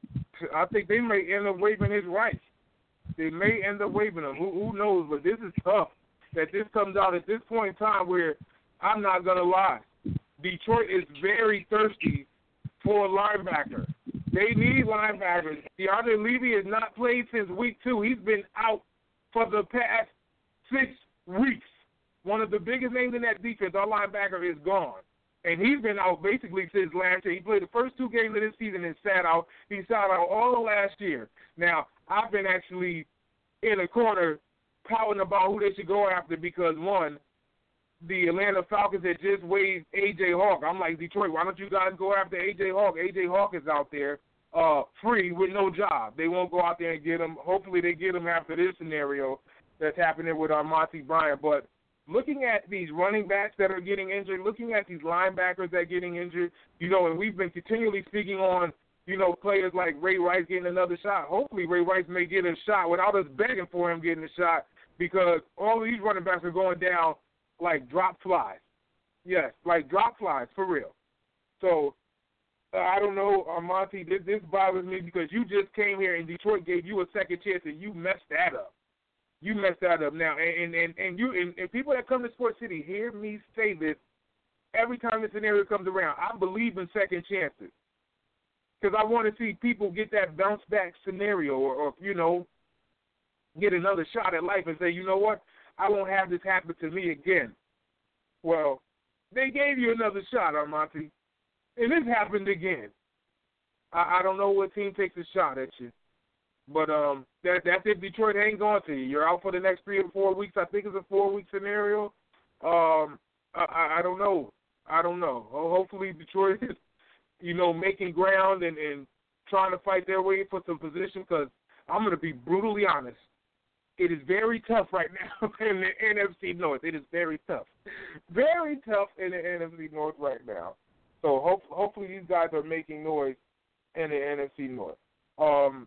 I think they may end up waiving his rights. They may end up waiving him. Who, who knows? But this is tough. That this comes out at this point in time where I'm not gonna lie, Detroit is very thirsty for a linebacker. They need linebackers. DeAndre Levy has not played since week two. He's been out for the past six weeks. One of the biggest names in that defense, our linebacker, is gone. And he's been out basically since last year. He played the first two games of this season and sat out. He sat out all of last year. Now, I've been actually in a corner pouting about who they should go after because, one, the Atlanta Falcons had just waived A J. Hawk. I'm like, Detroit, why don't you guys go after A J. Hawk? A J. Hawk is out there uh, free with no job. They won't go out there and get him. Hopefully they get him after this scenario that's happening with Armonte Bryant. But looking at these running backs that are getting injured, looking at these linebackers that are getting injured, you know, and we've been continually speaking on, you know, players like Ray Rice getting another shot. Hopefully Ray Rice may get a shot without us begging for him getting a shot because all of these running backs are going down like drop flies. Yes, like drop flies, for real. So, uh, I don't know, Armonte, this, this bothers me because you just came here and Detroit gave you a second chance and you messed that up. You messed that up now. And and, and you and, and people that come to Sports City, hear me say this every time this scenario comes around. I believe in second chances because I want to see people get that bounce back scenario or, or, you know, get another shot at life and say, you know what, I won't have this happen to me again. Well, they gave you another shot, Armonte, and this happened again. I, I don't know what team takes a shot at you, but um, that, that's if Detroit hangs on to you. You're out for the next three or four weeks. I think it's a four-week scenario. Um, I, I don't know. I don't know. Hopefully Detroit is, you know, making ground and, and trying to fight their way for some position because I'm going to be brutally honest. It is very tough right now in the N F C North. It is very tough. Very tough in the N F C North right now. So hope, hopefully these guys are making noise in the N F C North. Um,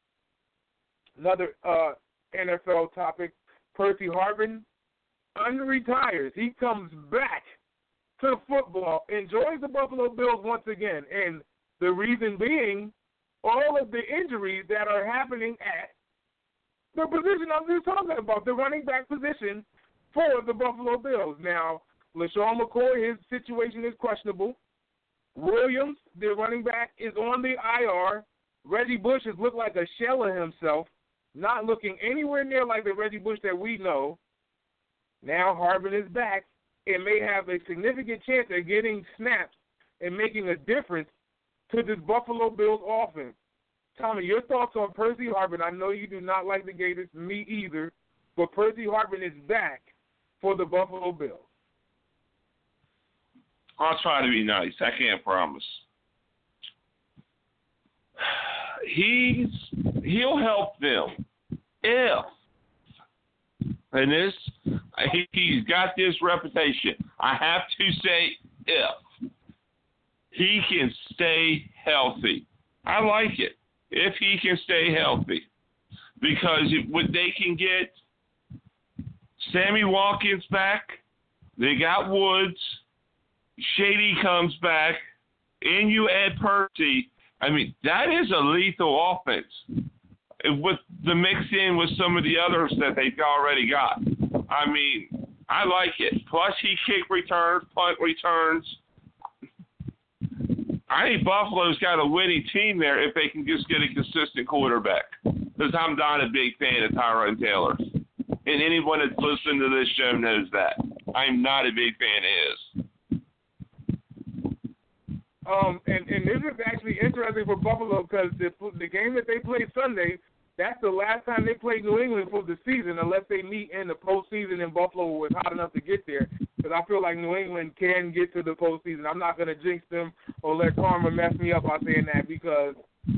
another uh, N F L topic, Percy Harvin unretires. He comes back to football, enjoys the Buffalo Bills once again, and the reason being all of the injuries that are happening at the position I was just talking about, the running back position for the Buffalo Bills. Now, LaShawn McCoy, his situation is questionable. Williams, the running back, is on the I R. Reggie Bush has looked like a shell of himself, not looking anywhere near like the Reggie Bush that we know. Now Harvin is back and may have a significant chance of getting snaps and making a difference to this Buffalo Bills offense. Tommy, your thoughts on Percy Harvin? I know you do not like the Gators, me either, but Percy Harvin is back for the Buffalo Bills. I'll try to be nice. I can't promise. He's he'll help them if, and this he, he's got this reputation. I have to say if he can stay healthy. I like it. If he can stay healthy. Because if, when they can get Sammy Watkins back, they got Woods, Shady comes back, and you add Percy. I mean, that is a lethal offense with the mix in with some of the others that they've already got. I mean, I like it. Plus, he kick returns, punt returns. I think Buffalo's got a winning team there if they can just get a consistent quarterback. Because I'm not a big fan of Tyrod Taylor. And anyone that's listening to this show knows that. I'm not a big fan of his. Um, and, and this is actually interesting for Buffalo because the, the game that they play Sunday, that's the last time they play New England for the season unless they meet in the postseason and Buffalo was hot enough to get there. Because I feel like New England can get to the postseason. I'm not going to jinx them or let karma mess me up by saying that because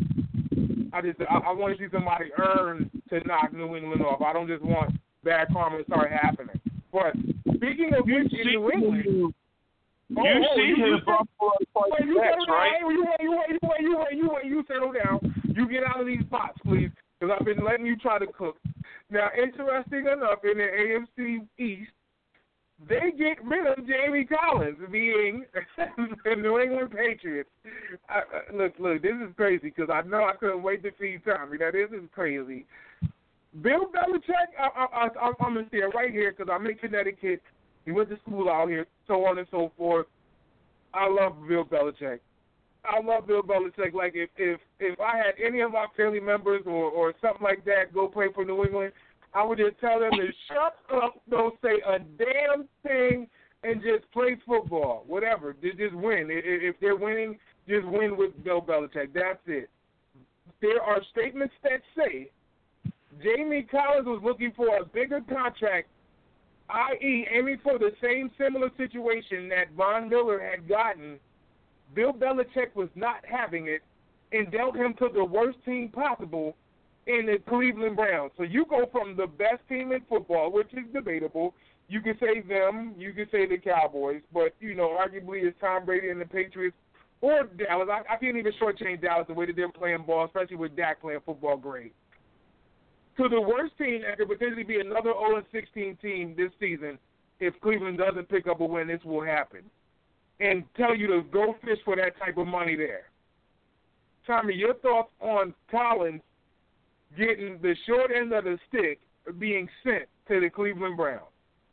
I just I, I want to see somebody earn to knock New England off. I don't just want bad karma to start happening. But speaking of which, in New England... You oh, see oh, his Buffalo wait, you next, right? Down. You wait, you wait, you wait, you wait, you wait, you settle down. You get out of these pots, please, because I've been letting you try to cook. Now, interesting enough, in the A F C East, they get rid of Jamie Collins, being the New England Patriots. I, I, look, look, this is crazy because I know I couldn't wait to see Tommy. Now, this is crazy. Bill Belichick, I, I, I, I'm going to say it right here because I'm in Connecticut. He went to school out here, so on and so forth. I love Bill Belichick. I love Bill Belichick. Like, if if, if I had any of our family members or, or something like that go play for New England, I would just tell them to shut up, don't say a damn thing, and just play football, whatever. Just, just win. If they're winning, just win with Bill Belichick. That's it. There are statements that say Jamie Collins was looking for a bigger contract, that is aiming for the same similar situation that Von Miller had gotten. Bill Belichick was not having it and dealt him to the worst team possible in the Cleveland Browns. So you go from the best team in football, which is debatable. You can say them, you can say the Cowboys, but, you know, arguably it's Tom Brady and the Patriots or Dallas. I, I can't even shortchange Dallas the way that they're playing ball, especially with Dak playing football great. To the worst team that could potentially be another oh and sixteen team this season if Cleveland doesn't pick up a win, this will happen. And tell you to go fish for that type of money there. Tommy, your thoughts on Collins getting the short end of the stick being sent to the Cleveland Browns?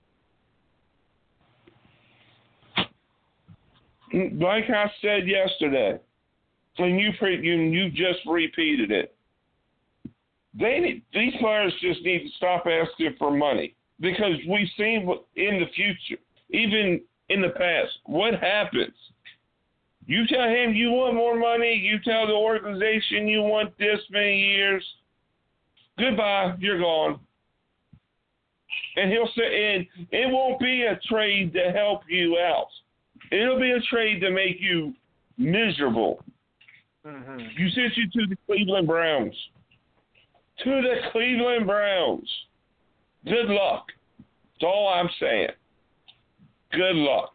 Like I said yesterday, and you pre- you, you just repeated it, They need, these players just need to stop asking for money because we've seen what, in the future, even in the past, what happens. You tell him you want more money, you tell the organization you want this many years, goodbye, you're gone. And he'll say, and it won't be a trade to help you out. It'll be a trade to make you miserable. Mm-hmm. You sent you to the Cleveland Browns. To the Cleveland Browns. Good luck. That's all I'm saying. Good luck.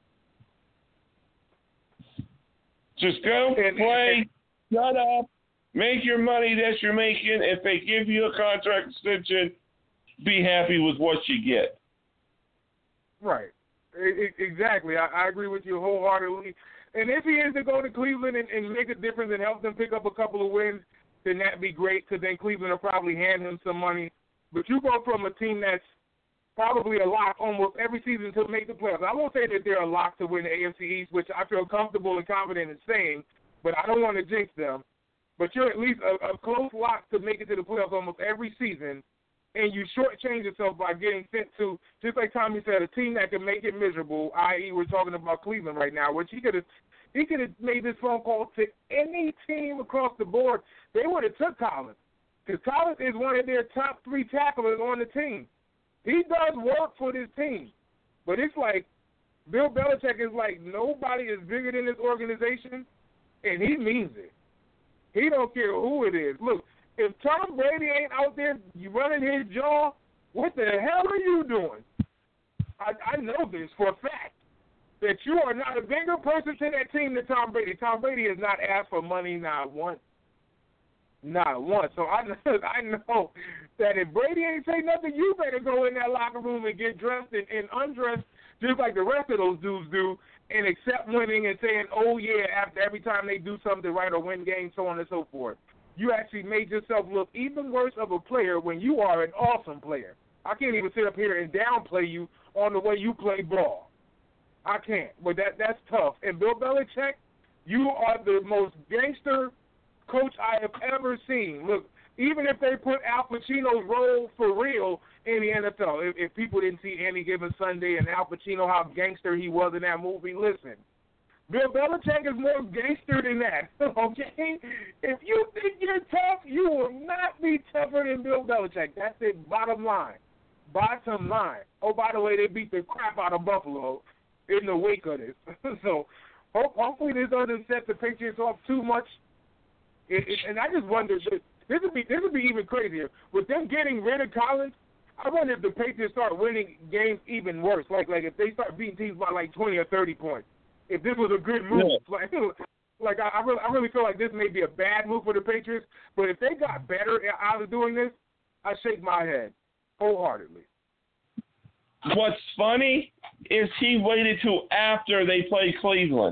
Just go play, shut up, make your money that you're making. If they give you a contract extension, be happy with what you get. Right. Exactly. I, I agree with you wholeheartedly. And if he is to go to Cleveland and, and make a difference and help them pick up a couple of wins, then that'd be great because then Cleveland will probably hand him some money. But you go from a team that's probably a lock almost every season to make the playoffs. I won't say that they're a lock to win the A F C East, which I feel comfortable and confident in saying, but I don't want to jinx them. But you're at least a, a close lock to make it to the playoffs almost every season, and you shortchange yourself by getting sent to, just like Tommy said, a team that can make it miserable, that is we're talking about Cleveland right now, which he could have he could have made this phone call to any team across the board. They would have took Collins because Collins is one of their top three tacklers on the team. He does work for this team. But it's like Bill Belichick is like nobody is bigger than this organization, and he means it. He don't care who it is. Look, if Tom Brady ain't out there running his jaw, what the hell are you doing? I, I know this for a fact, that you are not a bigger person to that team than Tom Brady. Tom Brady has not asked for money not once. Not once. So I know, I know that if Brady ain't say nothing, you better go in that locker room and get dressed and, and undressed just like the rest of those dudes do and accept winning and saying, oh, yeah, after every time they do something right or win games, so on and so forth. You actually made yourself look even worse of a player when you are an awesome player. I can't even sit up here and downplay you on the way you play ball. I can't. But that that's tough. And Bill Belichick, you are the most gangster coach I have ever seen. Look, even if they put Al Pacino's role for real in the N F L, if, if people didn't see Any Given Sunday and Al Pacino, how gangster he was in that movie, listen, Bill Belichick is more gangster than that, okay? If you think you're tough, you will not be tougher than Bill Belichick. That's it, bottom line. Bottom line. Oh, by the way, they beat the crap out of Buffalo in the wake of this. so hope, hopefully this doesn't set the Patriots off too much. It, it, and I just wonder, this would be this would be even crazier. With them getting rid of Collins, I wonder if the Patriots start winning games even worse. Like like if they start beating teams by like twenty or thirty points. If this was a good move, yeah. like like I, I really I really feel like this may be a bad move for the Patriots. But if they got better out of doing this, I shake my head wholeheartedly. What's funny is he waited till after they played Cleveland.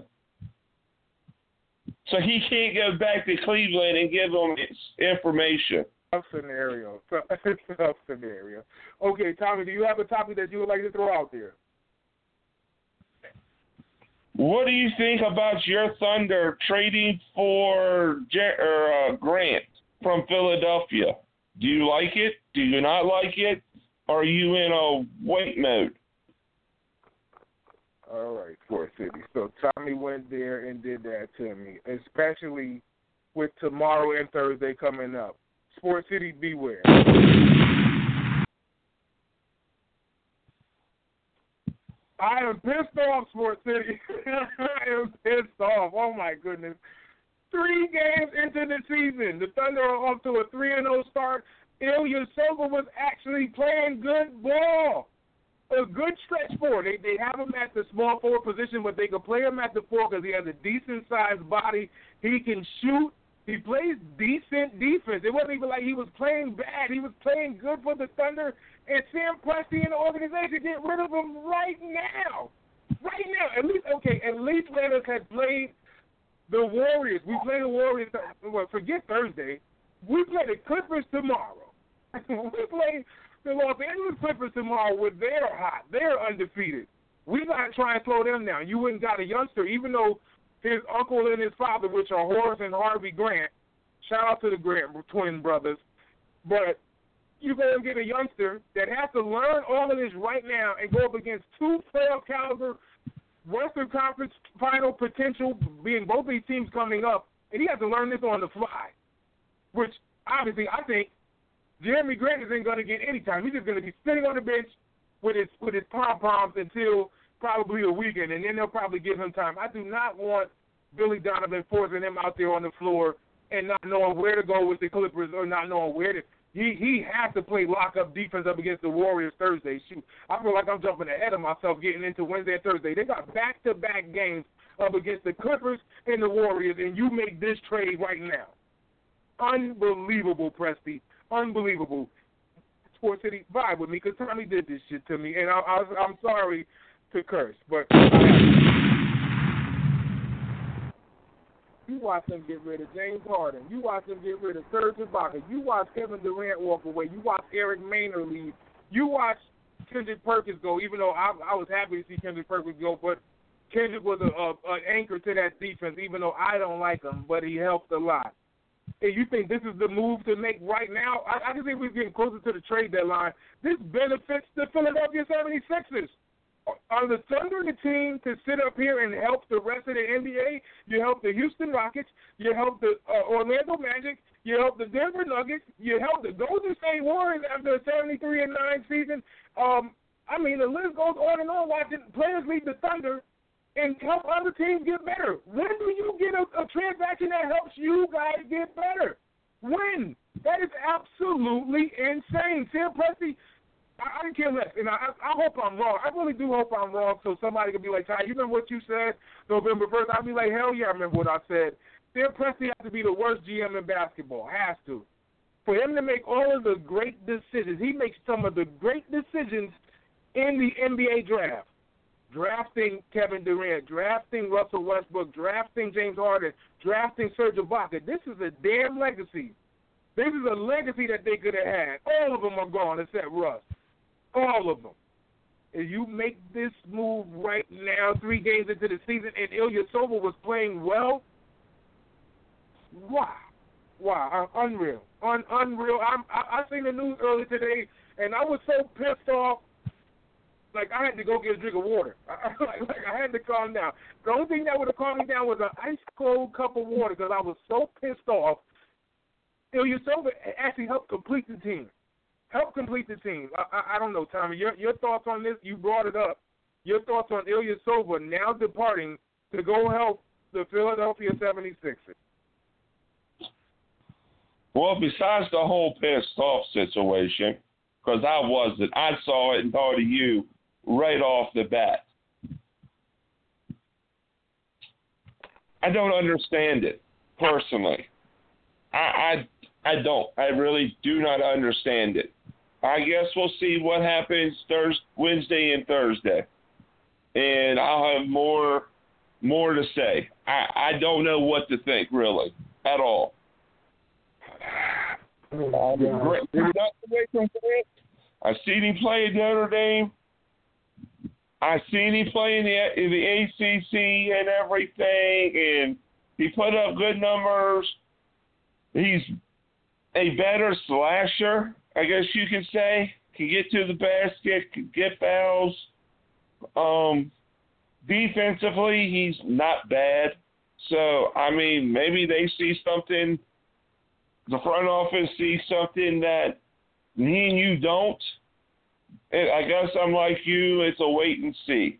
So he can't go back to Cleveland and give them information. Tough scenario. Tough scenario. Okay, Tommy, do you have a topic that you would like to throw out there? What do you think about your Thunder trading for Jer- or, uh, Grant from Philadelphia? Do you like it? Do you not like it? Or are you in a wait mode? All right, Sports City. So Tommy went there and did that to me, especially with tomorrow and Thursday coming up. Sports City, beware. I am pissed off, Sports City. I am pissed off. Oh, my goodness. Three games into the season. The Thunder are off to a three and oh start. Ilyasova was actually playing good ball. A good stretch forward. They they have him at the small forward position, but they can play him at the four because he has a decent-sized body. He can shoot. He plays decent defense. It wasn't even like he was playing bad. He was playing good for the Thunder. And Sam Presti and the organization get rid of him right now. Right now. At least, okay, at least let us have played the Warriors. We play the Warriors. Well, forget Thursday. We play the Clippers tomorrow. we play the Los Angeles Clippers tomorrow where they're hot. They're undefeated. We got to try and slow them down. You wouldn't got a youngster, even though his uncle and his father, which are Horace and Harvey Grant, shout out to the Grant twin brothers, but you go and get a youngster that has to learn all of this right now and go up against two playoff caliber Western Conference final potential, being both these teams coming up, and he has to learn this on the fly, which obviously I think Jeremy Grant isn't going to get any time. He's just going to be sitting on the bench with his with his pom-poms until probably a weekend, and then they'll probably give him time. I do not want Billy Donovan forcing him out there on the floor and not knowing where to go with the Clippers or not knowing where to. He he has to play lock-up defense up against the Warriors Thursday. Shoot, I feel like I'm jumping ahead of myself getting into Wednesday and Thursday. They got back-to-back games up against the Clippers and the Warriors, and you make this trade right now. Unbelievable, Presti. Unbelievable. Sports City, vibe with me, because Tommy did this shit to me, and I, I, I'm sorry to curse, but I you watch them get rid of James Harden. You watch them get rid of Serge Ibaka. You watch Kevin Durant walk away. You watch Eric Maynard leave. You watch Kendrick Perkins go, even though I, I was happy to see Kendrick Perkins go, but Kendrick was a, a, an anchor to that defense, even though I don't like him, but he helped a lot. And you think this is the move to make right now? I, I just think we're getting closer to the trade deadline. This benefits the Philadelphia seventy-sixers. Are the Thunder the team to sit up here and help the rest of the N B A? You help the Houston Rockets. You help the uh, Orlando Magic. You help the Denver Nuggets. You help the Golden State Warriors after a seventy-three and nine season. Um, I mean, the list goes on and on. Watching players leave the Thunder and help other teams get better. When do you get a, a transaction that helps you guys get better? When? That is absolutely insane. Sam Presti, I, I care less, and I, I hope I'm wrong. I really do hope I'm wrong, so somebody can be like, Ty, you remember what you said November first? I'll be like, hell yeah, I remember what I said. Sam Presti has to be the worst G M in basketball. Has to. For him to make all of the great decisions, he makes some of the great decisions in the N B A draft. Drafting Kevin Durant, drafting Russell Westbrook, drafting James Harden, drafting Serge Ibaka. This is a damn legacy. This is a legacy that they could have had. All of them are gone except Russ. All of them. If you make this move right now, three games into the season, and Ilyasova was playing well, wow. Wow, unreal. Un- unreal. I'm, I, I seen the news earlier today, and I was so pissed off. Like, I had to go get a drink of water. I, like, like, I had to calm down. The only thing that would have calmed me down was an ice-cold cup of water because I was so pissed off. Ilyasova actually helped complete the team. Helped complete the team. I, I, I don't know, Tommy. Your, your thoughts on this? You brought it up. Your thoughts on Ilyasova now departing to go help the Philadelphia seventy-sixers? Well, besides the whole pissed off situation, because I wasn't, I saw it and thought of you right off the bat. I don't understand it personally. I, I I don't. I really do not understand it. I guess we'll see what happens Thursday, Wednesday and Thursday, and I'll have more more to say. I, I don't know what to think really at all. Great. I've seen him play at Notre Dame. I've seen him play in the in the A C C and everything, and he put up good numbers. He's a better slasher, I guess you can say. Can get to the basket, can get fouls. Um, defensively, he's not bad. So, I mean, maybe they see something. The front office sees something that me and you don't. And I guess I'm like you. It's a wait and see.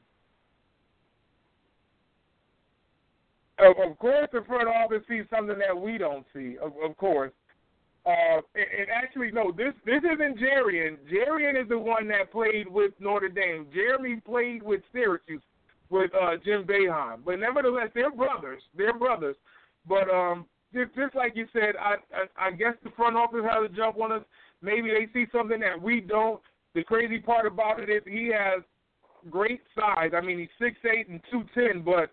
Of, of course, the front office sees something that we don't see. Of, of course. Uh, and, and actually, no, this this isn't Jarian. Jarian is the one that played with Notre Dame. Jeremy played with Syracuse with uh, Jim Boeheim. But nevertheless, they're brothers. They're brothers. But um, just, just like you said, I, I I guess the front office has a jump on us. Maybe they see something that we don't. The crazy part about it is he has great size. I mean, he's six eight and two ten, but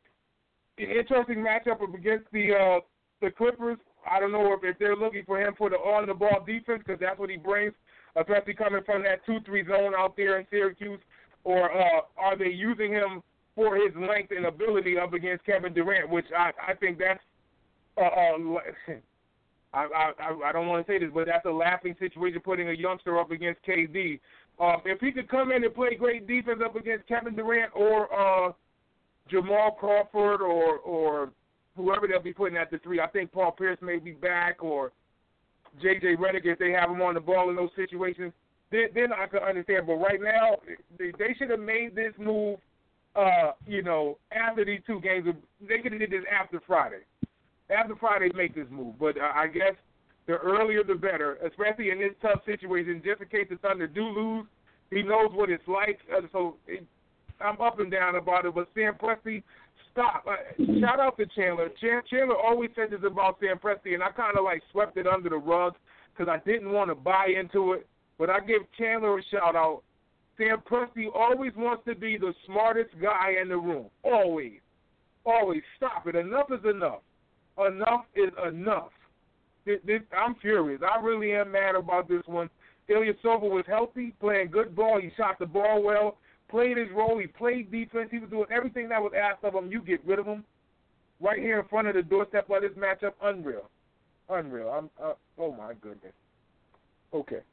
an interesting matchup up against the uh, the Clippers. I don't know if, if they're looking for him for the on-the-ball defense because that's what he brings, especially coming from that two three zone out there in Syracuse, or uh, are they using him for his length and ability up against Kevin Durant, which I, I think that's uh, uh, I, I I don't want to say this, but that's a laughing situation, putting a youngster up against K D. Uh, if he could come in and play great defense up against Kevin Durant or uh, Jamal Crawford or or whoever they'll be putting at the three, I think Paul Pierce may be back, or J J Redick if they have him on the ball in those situations, then, then I could understand. But right now, they, they should have made this move, uh, you know, after these two games. They could have did this after Friday. After Friday, make this move. But uh, I guess the earlier the better, especially in this tough situation. Just in case the Thunder do lose, he knows what it's like. Uh, so it, I'm up and down about it. But Sam Presti, stop. Uh, shout out to Chandler. Ch- Chandler always said this about Sam Presti, and I kind of like swept it under the rug because I didn't want to buy into it. But I give Chandler a shout out. Sam Presti always wants to be the smartest guy in the room. Always. Always. Stop it. Enough is enough. Enough is enough. This, this, I'm furious. I really am mad about this one. Ilyasova was healthy, playing good ball. He shot the ball well, played his role. He played defense. He was doing everything that was asked of him. You get rid of him right here in front of the doorstep of this matchup. Unreal. Unreal. I'm, uh, oh, my goodness. Okay.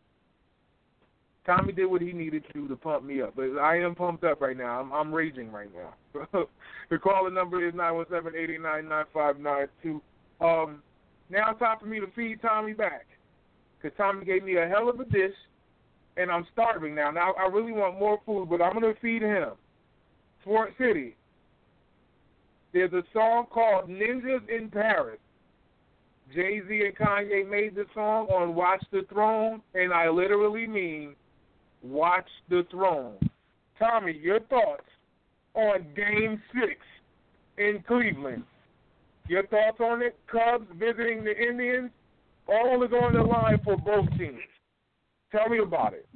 Tommy did what he needed to do to pump me up. But I am pumped up right now. I'm, I'm raging right now. The caller number is nine one seven, eight eight nine, nine five nine two. Um, now it's time for me to feed Tommy back. Because Tommy gave me a hell of a dish, and I'm starving now. Now, I really want more food, but I'm going to feed him. Fort City. There's a song called Ninjas in Paris. Jay-Z and Kanye made the song on Watch the Throne, and I literally mean Watch the Throne. Tommy, your thoughts on Game Six in Cleveland? Your thoughts on it? Cubs visiting the Indians. All is on the line for both teams. Tell me about it.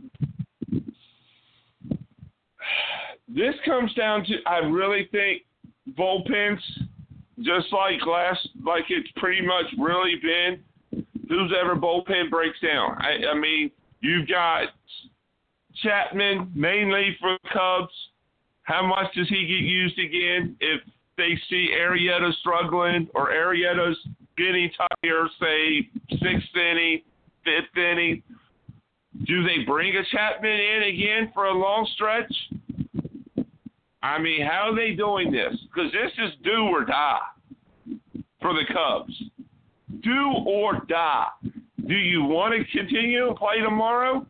This comes down to, I really think bullpens, just like last, like it's pretty much really been, whose ever bullpen breaks down. I, I mean, you've got Chapman mainly for the Cubs. How much does he get used again if they see Arrieta struggling or Arrieta's getting tired, say, sixth inning, fifth inning? Do they bring a Chapman in again for a long stretch? I mean, how are they doing this? Because this is do or die for the Cubs. Do or die. Do you want to continue to play tomorrow?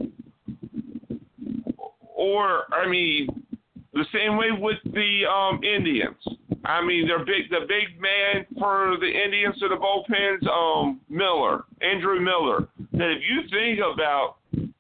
Or, I mean, the same way with the um, Indians. I mean, they're big. The big man for the Indians to the bullpens, um, Miller, Andrew Miller. That if you think about,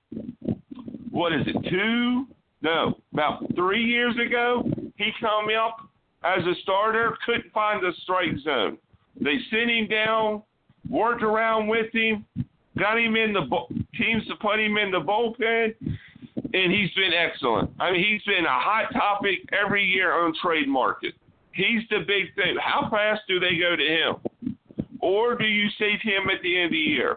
what is it, two? No, about three years ago, he came up as a starter, couldn't find the strike zone. They sent him down, worked around with him, got him in the teams to put him in the bullpen, and he's been excellent. I mean, he's been a hot topic every year on trade market. He's the big thing. How fast do they go to him? Or do you save him at the end of the year?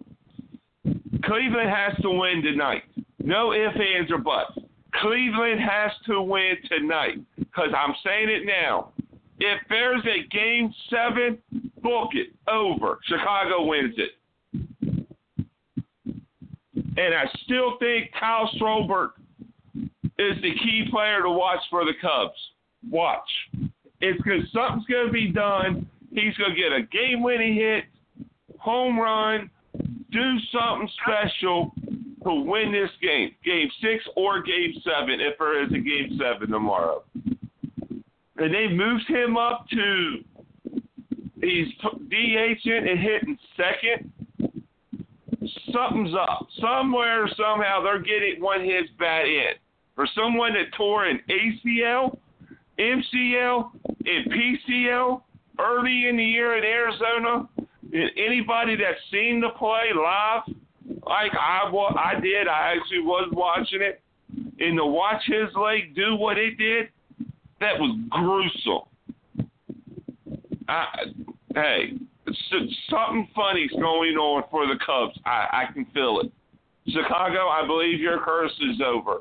Cleveland has to win tonight. No ifs, ands, or buts. Cleveland has to win tonight, because I'm saying it now. If there's a game seven, book it. Over. Chicago wins it. And I still think Kyle Strobert is the key player to watch for the Cubs. Watch. It's because something's going to be done. He's going to get a game-winning hit, home run, do something special to win this game, game six or game seven, if there is a game seven tomorrow. And they moved him up to, he's DHing and hitting second. Something's up. Somewhere, somehow, they're getting one his bat in. For someone that tore an A C L, M C L, and P C L early in the year in Arizona, and anybody that's seen the play live, like I, I did, I actually was watching it, and to watch his leg do what it did, that was gruesome. I, hey, something funny's going on for the Cubs. I, I can feel it. Chicago, I believe your curse is over.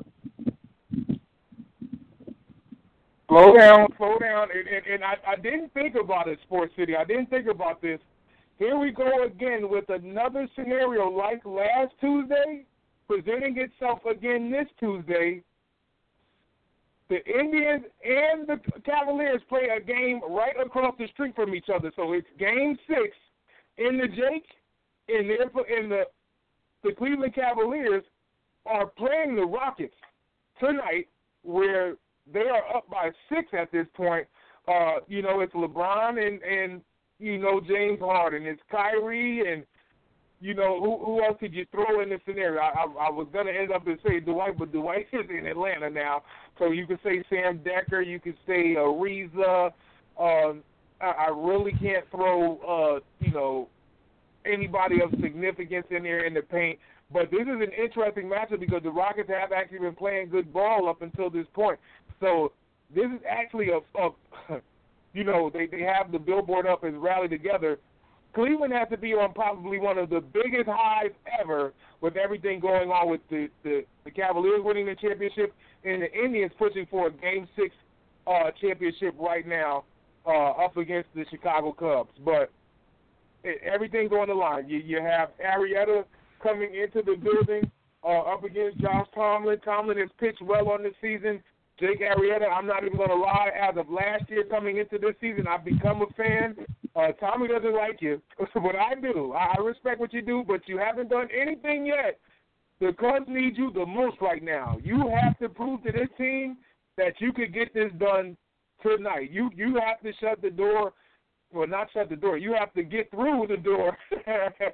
Slow down, slow down. And, and, and I, I didn't think about it, Sports City. I didn't think about this. Here we go again with another scenario like last Tuesday, presenting itself again this Tuesday. The Indians and the Cavaliers play a game right across the street from each other. So it's game six in the Jake, in the, in the, the Cleveland Cavaliers are playing the Rockets tonight, where they are up by six at this point. Uh, you know, it's LeBron and, and, you know, James Harden. It's Kyrie and, you know, who who else did you throw in this scenario? I, I, I was going to end up and say Dwight, but Dwight is in Atlanta now. So you could say Sam Decker. You could say Ariza. Um, I, I really can't throw, uh, you know, anybody of significance in there in the paint. But this is an interesting matchup because the Rockets have actually been playing good ball up until this point. So this is actually a, a you know, they, they have the billboard up and rally together. Cleveland has to be on probably one of the biggest highs ever with everything going on with the, the, the Cavaliers winning the championship and the Indians pushing for a Game six uh, championship right now uh, up against the Chicago Cubs. But it, everything going the line. You, you have Arrieta coming into the building uh, up against Josh Tomlin. Tomlin has pitched well on this season. Jake Arrieta, I'm not even going to lie, as of last year coming into this season, I've become a fan. Uh, Tommy doesn't like you, but I do. I respect what you do, but you haven't done anything yet. The Cubs need you the most right now. You have to prove to this team that you could get this done tonight. You you have to shut the door, well, not shut the door. You have to get through the door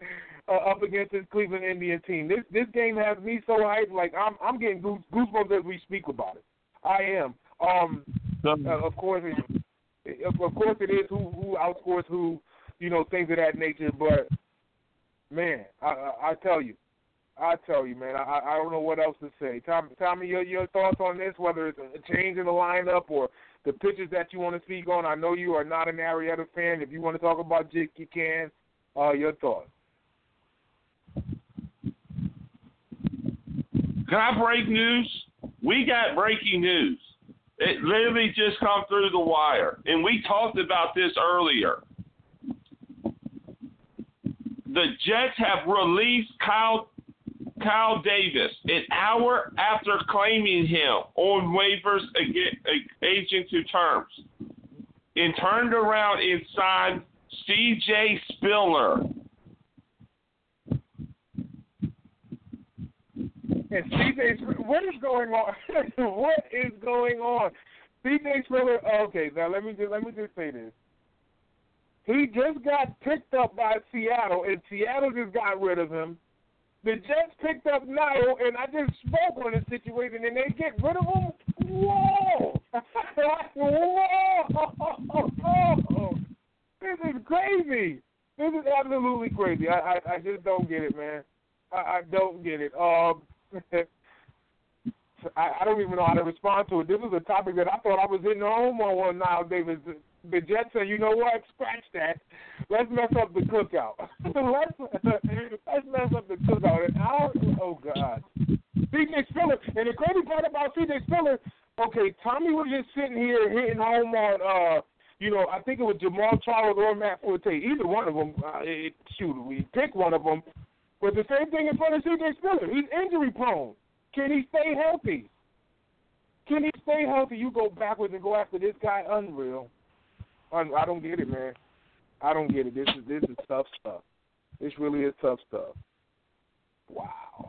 uh, up against this Cleveland Indian team. This this game has me so hyped, like I'm I'm getting goose, goosebumps as we speak about it. I am. Um, uh, of course, it, of, of course it is who who outscores who, you know, things of that nature. But man, I, I, I tell you, I tell you, man, I I don't know what else to say. Tommy, Tommy, your your thoughts on this? Whether it's a change in the lineup or the pitches that you want to speak on. I know you are not an Arrieta fan. If you want to talk about Jake, you can. Uh, your thoughts. Can I break news? We got breaking news. It literally just come through the wire, and we talked about this earlier. The Jets have released Kyle Kyle Davis an hour after claiming him on waivers agent to terms, and turned around and signed C J Spiller. And C J, what is going on? What is going on? C J Spiller. Okay, now let me just let me just say this. He just got picked up by Seattle, and Seattle just got rid of him. The Jets picked up Niall, and I just spoke on the situation, and they get rid of him? Whoa! Whoa! This is crazy. This is absolutely crazy. I, I, I just don't get it, man. I, I don't get it. Um, I, I don't even know how to respond to it. This was a topic that I thought I was hitting home on one Niall Davis. The Jets said, you know what, scratch that. Let's mess up the cookout. let's, let's mess up the cookout. And I, oh, God. C J Spiller. And the crazy part about C J Spiller, okay, Tommy was just sitting here hitting home on, uh, you know, I think it was Jamal Charles or Matt Forte. Either one of them, uh, it, shoot, we pick one of them. But the same thing in front of C J Spiller. He's injury prone. Can he stay healthy? Can he stay healthy? You go backwards and go after this guy? Unreal. I don't get it, man. I don't get it. This is this is tough stuff. This really is tough stuff. Wow.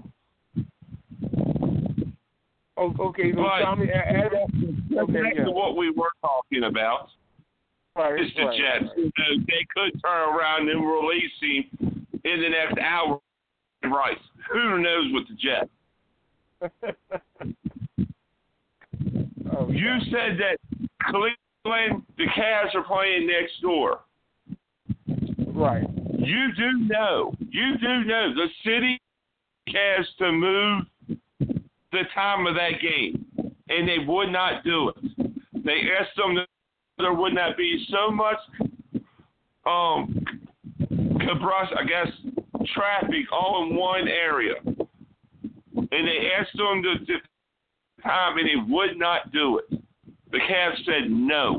Oh, okay, so but Tommy, add up. Okay, back yeah. to what we were talking about. Right, it's the right, Jets. right. You know, they could turn around and release him in the next hour. Right. Who knows with the Jets? oh, you God. said that Cleveland, the Cavs are playing next door. Right. You do know, you do know the city Cavs to move the time of that game, and they would not do it. They asked them that there would not be so much, um, cabrush, I guess, traffic all in one area, and they asked them to, to time, and they would not do it. The Cavs said no.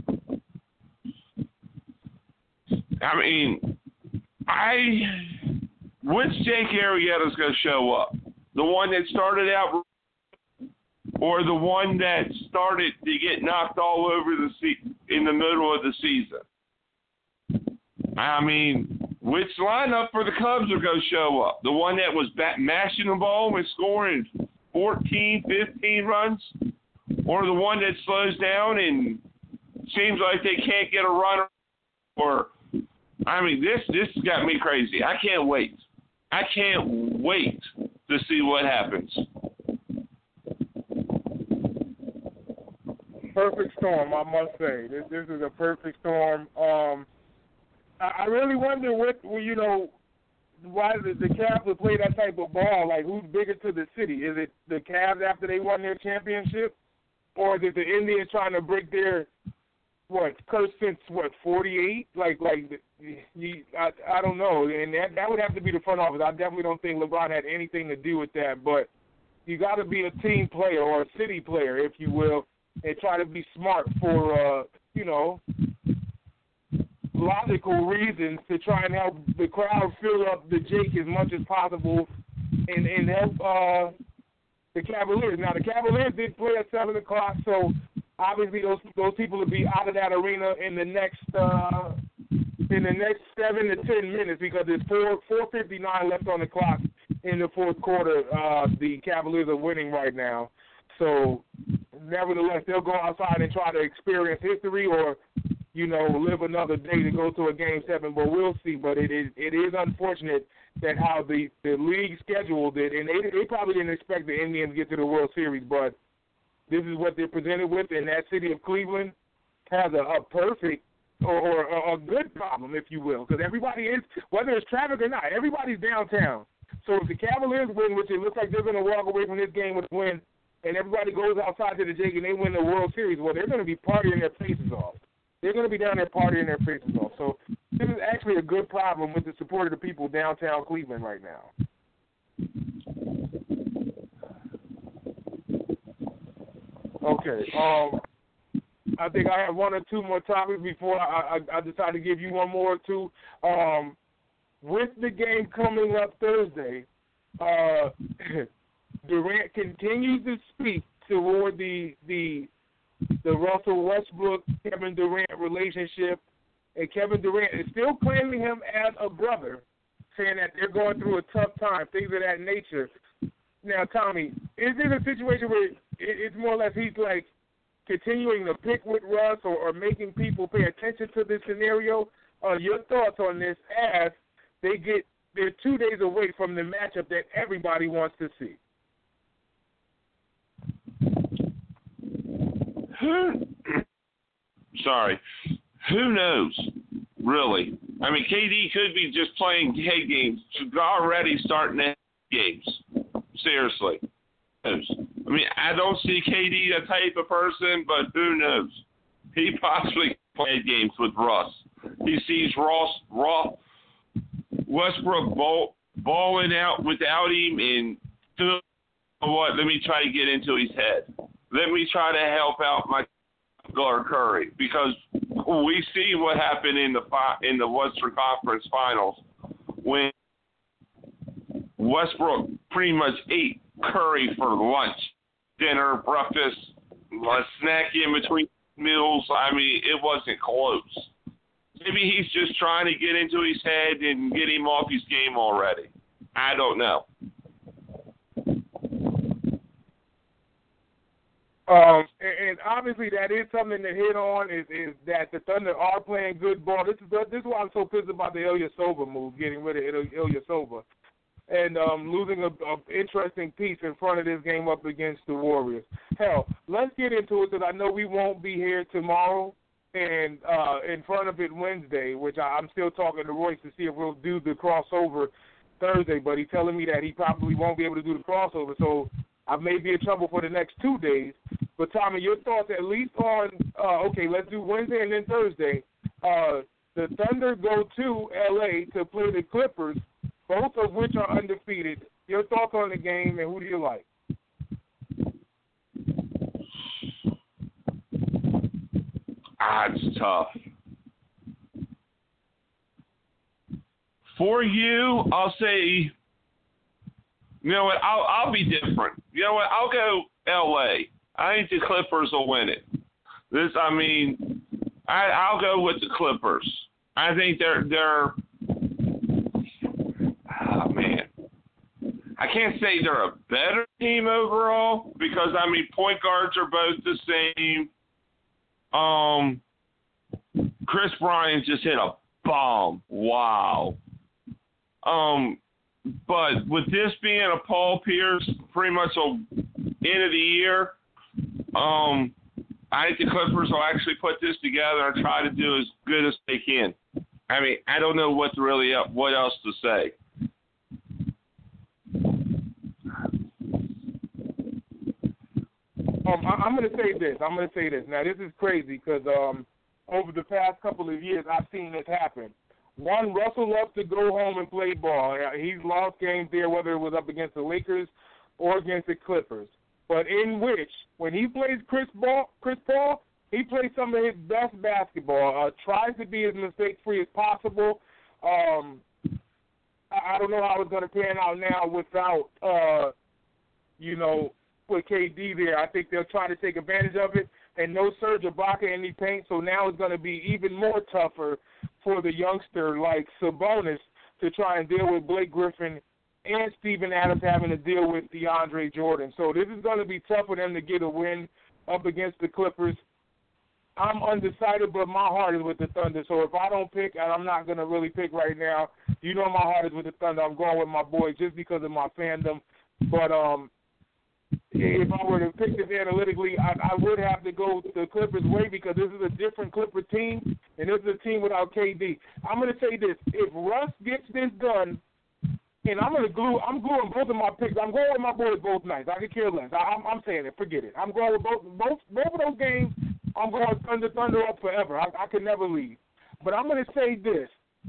I mean, I which Jake Arrieta's going to show up? The one that started out, or the one that started to get knocked all over the se- in the middle of the season? I mean, which lineup for the Cubs are going to show up? The one that was bat- mashing the ball and scoring fourteen, fifteen runs? Or the one that slows down and seems like they can't get a runner? Or, I mean, this this has got me crazy. I can't wait. I can't wait to see what happens. Perfect storm, I must say. This this is a perfect storm. Um, I, I really wonder what, you know, why the, the Cavs would play that type of ball. Like, who's bigger to the city? Is it the Cavs after they won their championship? Or is it the Indians trying to break their, what, curse since, what, forty-eight? Like, like you, I, I don't know. And that, that would have to be the front office. I definitely don't think LeBron had anything to do with that. But you got to be a team player or a city player, if you will, and try to be smart for, uh, you know, logical reasons to try and help the crowd fill up the Jake as much as possible and, and help uh, the Cavaliers. Now, the Cavaliers did play at seven o'clock, so obviously those those people will be out of that arena in the next uh, in the next seven to ten minutes because there's four four fifty nine left on the clock in the fourth quarter. Uh, the Cavaliers are winning right now, so nevertheless they'll go outside and try to experience history or, you know, live another day to go to a game seven. But we'll see. But it is it is unfortunate that how the, the league scheduled it, and they they probably didn't expect the Indians to get to the World Series, but this is what they're presented with, and that city of Cleveland has a, a perfect or, or a good problem, if you will, because everybody is, whether it's traffic or not, everybody's downtown. So if the Cavaliers win, which it looks like they're going to walk away from this game with a win, and everybody goes outside to the Jake and they win the World Series, well, they're going to be partying their faces off. They're going to be down there partying their faces off. So this is actually a good problem with the support of the people downtown Cleveland right now. Okay. Um, I think I have one or two more topics before I, I, I decide to give you one more or two. Um, with the game coming up Thursday, uh, Durant continues to speak toward the the the Russell Westbrook Kevin Durant relationship, and Kevin Durant is still claiming him as a brother, saying that they're going through a tough time, things of that nature. Now, Tommy, is it a situation where it's more or less he's like continuing to pick with Russ or, or making people pay attention to this scenario? Uh, your thoughts on this as they get they're two days away from the matchup that everybody wants to see? Who? Sorry. Who knows? Really? I mean, K D could be just playing head games, already starting head games. Seriously. Who knows? I mean, I don't see K D that type of person, but who knows? He possibly played games with Russ. He sees Ross, Ross Westbrook ball, balling out without him, and you know what? Let me try to get into his head. Let me try to help out my Gar Curry, because we see what happened in the in the Western Conference Finals when Westbrook pretty much ate Curry for lunch, dinner, breakfast, a snack in between meals. I mean, it wasn't close. Maybe he's just trying to get into his head and get him off his game already. I don't know. Um, and, and obviously that is something to hit on is, is that the Thunder are playing good ball. This is this is why I'm so pissed about the Ilyasova move, getting rid of Ilyasova, and um, losing a, a interesting piece in front of this game up against the Warriors. Hell, let's get into it because I know we won't be here tomorrow and uh, in front of it Wednesday, which I, I'm still talking to Royce to see if we'll do the crossover Thursday, but he's telling me that he probably won't be able to do the crossover, so I may be in trouble for the next two days. But, Tommy, your thoughts at least on, uh, okay, let's do Wednesday and then Thursday. Uh, the Thunder go to L A to play the Clippers, both of which are undefeated. Your thoughts on the game, and who do you like? Ah, it's tough. For you, I'll say, you know what, I'll, I'll be different. You know what, I'll go L A. I think the Clippers will win it. This, I mean, I, I'll go with the Clippers. I think they're, they're, oh, man. I can't say they're a better team overall because, I mean, point guards are both the same. Um, Chris Bryant just hit a bomb. Wow. Um, but with this being a Paul Pierce, pretty much a end of the year, um, I think the Clippers will actually put this together and try to do as good as they can. I mean, I don't know what to really what else to say. Um, I, I'm going to say this. I'm going to say this. Now, this is crazy because um, over the past couple of years, I've seen this happen. One, Russell loves to go home and play ball. He's lost games there, whether it was up against the Lakers or against the Clippers. But in which, when he plays Chris, Ball, Chris Paul, he plays some of his best basketball, uh, tries to be as mistake-free as possible. Um, I, I don't know how it's going to pan out now without, uh, you know, with K D there. I think they'll try to take advantage of it. And no Serge Ibaka in the paint, so now it's going to be even more tougher for the youngster like Sabonis to try and deal with Blake Griffin and Steven Adams having to deal with DeAndre Jordan. So this is going to be tough for them to get a win up against the Clippers. I'm undecided, but my heart is with the Thunder. So if I don't pick, and I'm not going to really pick right now, you know my heart is with the Thunder. I'm going with my boys just because of my fandom. But um, if I were to pick this analytically, I, I would have to go the Clippers' way because this is a different Clipper team, and this is a team without K D. I'm going to say this. If Russ gets this done, and I'm going to glue, I'm gluing both of my picks. I'm going with my boys both nights. I could care less. I, I'm, I'm saying it. Forget it. I'm going with both, both, both of those games. I'm going Thunder, Thunder up forever. I, I can never leave. But I'm going to say this.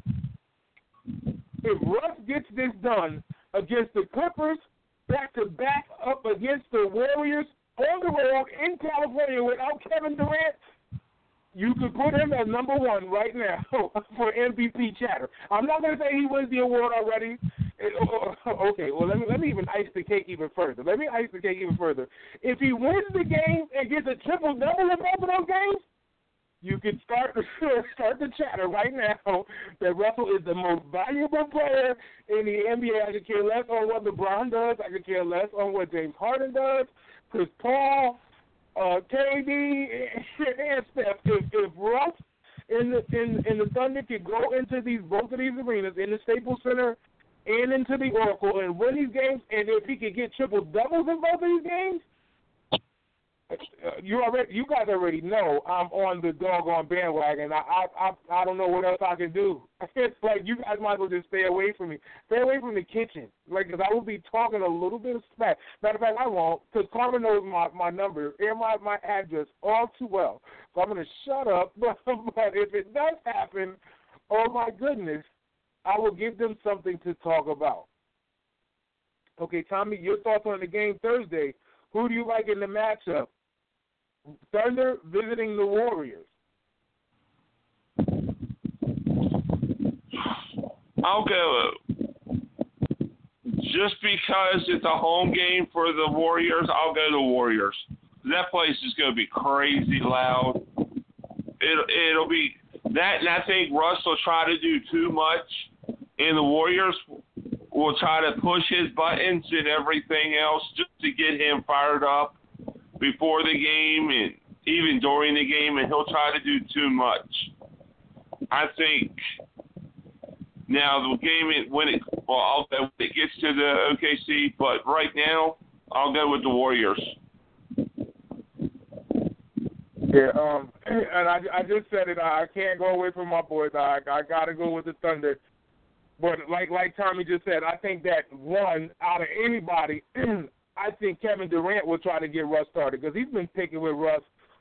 If Russ gets this done against the Clippers, back-to-back up against the Warriors, on the road in California without Kevin Durant, you could put him as number one right now for M V P chatter. I'm not going to say he wins the award already. Okay, well, let me let me even ice the cake even further. Let me ice the cake even further. If he wins the game and gets a triple-double in both of those games, you can start start the chatter right now that Russell is the most valuable player in the N B A. I could care less on what LeBron does. I could care less on what James Harden does, Chris Paul, uh, K D, and Steph. If, if Russ in the in, in the Thunder could go into these both of these arenas, in the Staples Center and into the Oracle, and win these games, and if he could get triple doubles in both of these games, uh, you already you guys already know I'm on the doggone bandwagon. I I I, I don't know what else I can do. It's like you guys might as well just stay away from me. Stay away from the kitchen, like, because I will be talking a little bit of smack. Matter of fact, I won't, because Carmen knows my, my number and my, my address all too well. So I'm going to shut up. But, but if it does happen, oh my goodness, I will give them something to talk about. Okay, Tommy, your thoughts on the game Thursday. Who do you like in the matchup? Thunder visiting the Warriors. I'll go. Just because it's a home game for the Warriors, I'll go to Warriors. That place is going to be crazy loud. It, it'll be that, and I think Russ will try to do too much, and the Warriors will try to push his buttons and everything else just to get him fired up before the game and even during the game, and he'll try to do too much. I think now the game, when it, well, I'll go when it gets to the O K C, but right now, I'll go with the Warriors. Yeah, um, and I, I just said it. I can't go away from my boys. I, I got to go with the Thunder. But like like Tommy just said, I think that one out of anybody, I think Kevin Durant will try to get Russ started because he's been picking with Russ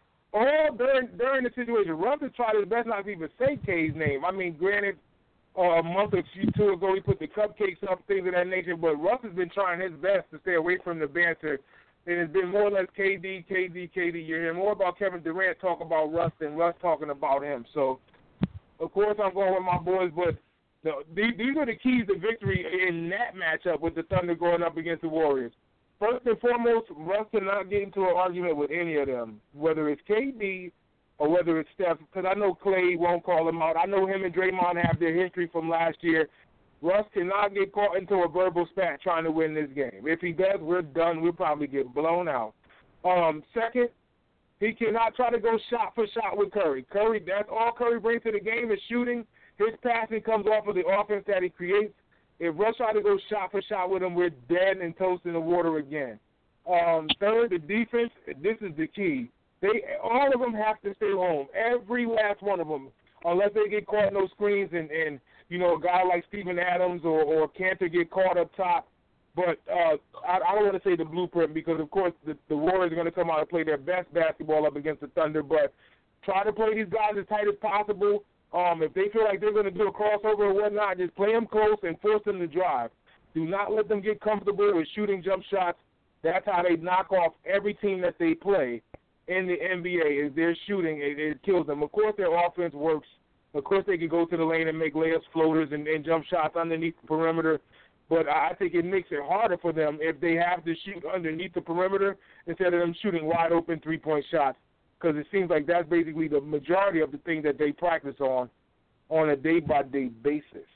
all during during the situation. Russ has tried his best not to even say K's name. I mean, granted, uh, a month or two ago he put the cupcakes up, things of that nature, but Russ has been trying his best to stay away from the banter. And it's been more or less K D, K D, K D. You're hearing more about Kevin Durant talk about Russ than Russ talking about him. So, of course, I'm going with my boys, but no, these, these are the keys to victory in that matchup with the Thunder going up against the Warriors. First and foremost, Russ cannot get into an argument with any of them, whether it's K D or whether it's Steph, because I know Clay won't call him out. I know him and Draymond have their history from last year. Russ cannot get caught into a verbal spat trying to win this game. If he does, we're done. We'll probably get blown out. Um, second, he cannot try to go shot for shot with Curry. Curry, that's all Curry brings to the game is shooting. His passing comes off of the offense that he creates. If Russ tries to go shot for shot with him, we're dead and toast in the water again. Um, third, the defense, this is the key. They all of them have to stay home, every last one of them, unless they get caught in those screens and, and you know, a guy like Steven Adams or, or Cantor get caught up top. But uh, I, I don't want to say the blueprint because, of course, the, the Warriors are going to come out and play their best basketball up against the Thunder. But try to play these guys as tight as possible. Um, if they feel like they're going to do a crossover or whatnot, just play them close and force them to drive. Do not let them get comfortable with shooting jump shots. That's how they knock off every team that they play in the N B A is their shooting. It, it kills them. Of course, their offense works. Of course, they can go to the lane and make layups, floaters, and, and jump shots underneath the perimeter. But I think it makes it harder for them if they have to shoot underneath the perimeter instead of them shooting wide-open three-point shots, because it seems like that's basically the majority of the thing that they practice on on a day-by-day basis.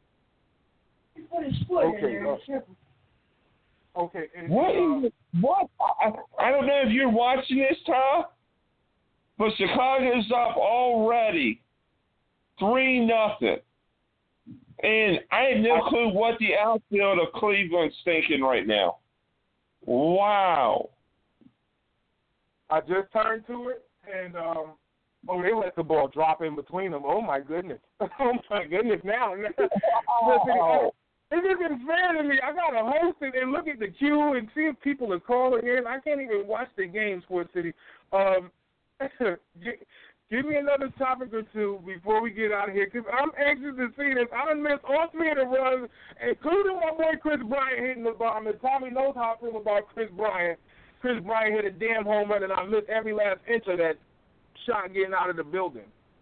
Okay. Uh, okay. And, what? Uh, What? I, I don't know if you're watching this, Tom. But Chicago's up already three nothing. And I have no clue what the outfield of Cleveland's thinking right now. Wow. I just turned to it, and um, oh, they let the ball drop in between them. Oh, my goodness. Oh, my goodness, now. Oh. It isn't fair to me. I got to host it and look at the queue and see if people are calling in. I can't even watch the game, Sports City. Um, give me another topic or two before we get out of here, because I'm anxious to see this. I done missed all three of the runs, including my boy Chris Bryant hitting the bomb. And Tommy knows how I feel about Chris Bryant. Chris Bryant hit a damn home run, and I missed every last inch of that shot getting out of the building.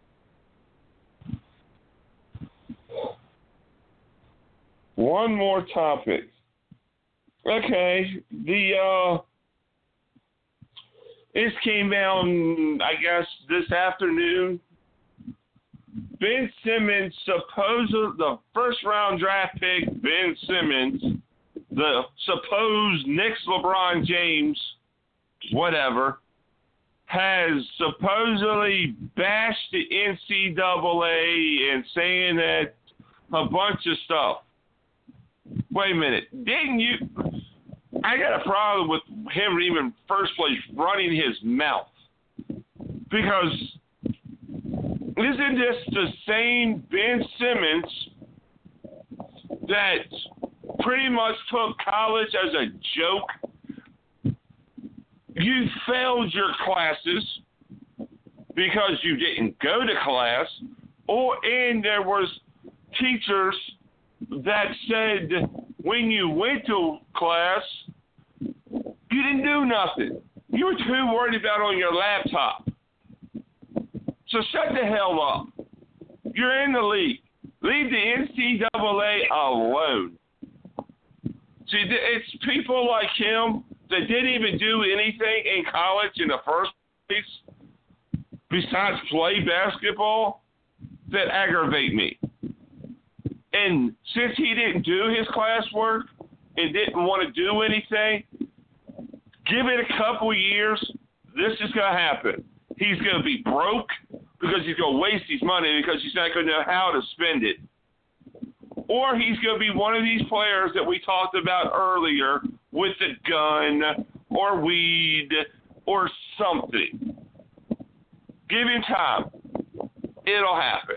One more topic. Okay, the uh, this came out, I guess, this afternoon. Ben Simmons, supposed the first round draft pick, Ben Simmons, the supposed Knicks LeBron James, whatever, has supposedly bashed the N C double A and saying that a bunch of stuff. Wait a minute. Didn't you? I got a problem with him even first place running his mouth. Because isn't this the same Ben Simmons that pretty much took college as a joke? You failed your classes because you didn't go to class, or and there was teachers that said when you went to class, you didn't do nothing. You were too worried about on your laptop. So shut the hell up. You're in the league. Leave the N C double A alone. See, it's people like him that didn't even do anything in college in the first place besides play basketball that aggravate me. And since he didn't do his classwork and didn't want to do anything, give it a couple years, this is going to happen. He's going to be broke because he's going to waste his money because he's not going to know how to spend it. Or he's going to be one of these players that we talked about earlier with a gun or weed or something. Give him time. It'll happen.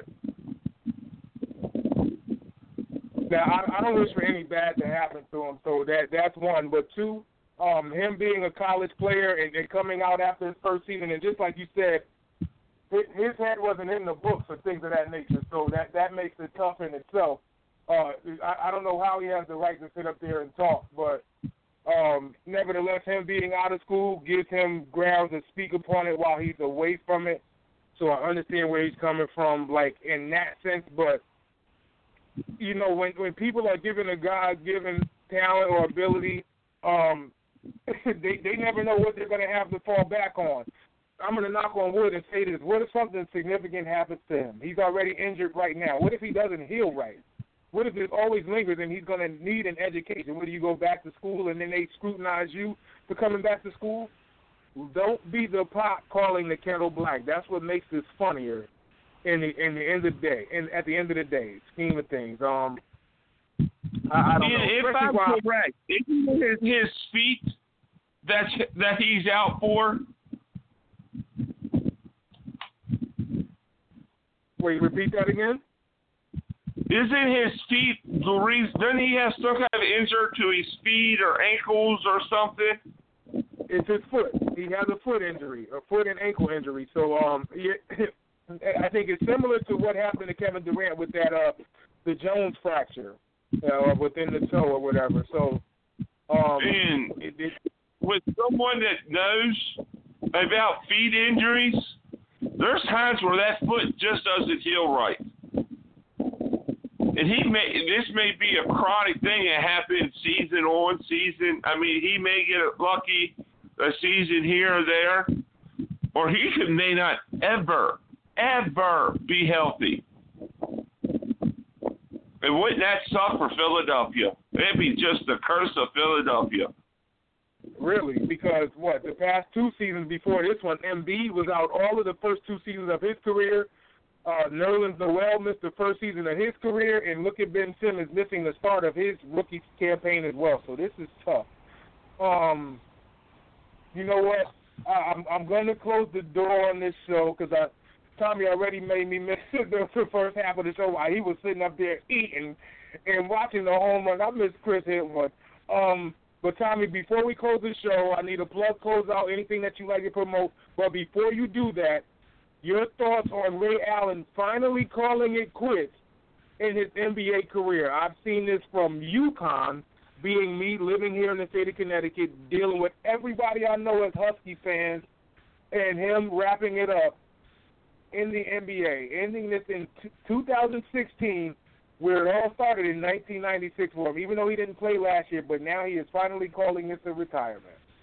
Now, I, I don't wish for any bad to happen to him, so that that's one. But two, um, him being a college player and, and coming out after his first season, and just like you said, his, his head wasn't in the books or things of that nature, so that, that makes it tough in itself. Uh, I, I don't know how he has the right to sit up there and talk, but um, nevertheless, him being out of school gives him grounds to speak upon it while he's away from it. So I understand where he's coming from, like, in that sense, but you know, when when people are given a God-given talent or ability, um, they they never know what they're going to have to fall back on. I'm going to knock on wood and say this. What if something significant happens to him? He's already injured right now. What if he doesn't heal right? What if it always lingers and he's going to need an education? Whether you go back to school and then they scrutinize you for coming back to school? Don't be the pot calling the kettle black. That's what makes this funnier. In the in the end of the day, and at the end of the day, scheme of things, um, I, I don't know. If I'm while, correct, isn't it his feet that that he's out for? Wait, repeat that again. Isn't his feet the reason? Doesn't he have some kind of injury to his feet or ankles or something? It's his foot. He has a foot injury, a foot and ankle injury. So, um, yeah. I think it's similar to what happened to Kevin Durant with that uh the Jones fracture uh, within the toe or whatever. So, um, and it, it, with someone that knows about feet injuries, there's times where that foot just doesn't heal right, and he may this may be a chronic thing that happens season on season. I mean, he may get lucky a season here or there, or he could may not ever. ever be healthy. And wouldn't that suck for Philadelphia? It'd be just the curse of Philadelphia. Really, because what the past two seasons before this one, Embiid was out all of the first two seasons of his career. Uh, Nerlens Noel missed the first season of his career, and look at Ben Simmons missing the start of his rookie campaign as well. So this is tough. Um, you know what? I, I'm I'm going to close the door on this show because I. Tommy already made me miss the first half of the show while he was sitting up there eating and watching the home run. I miss Chris hit one. Um, but, Tommy, before we close the show, I need a plug, close out, anything that you like to promote. But before you do that, your thoughts on Ray Allen finally calling it quits in his N B A career. I've seen this from UConn, being me, living here in the state of Connecticut, dealing with everybody I know as Husky fans, and him wrapping it up in the N B A, ending this in t- two thousand sixteen, where it all started in nineteen ninety-six for him, even though he didn't play last year, but now he is finally calling this a retirement.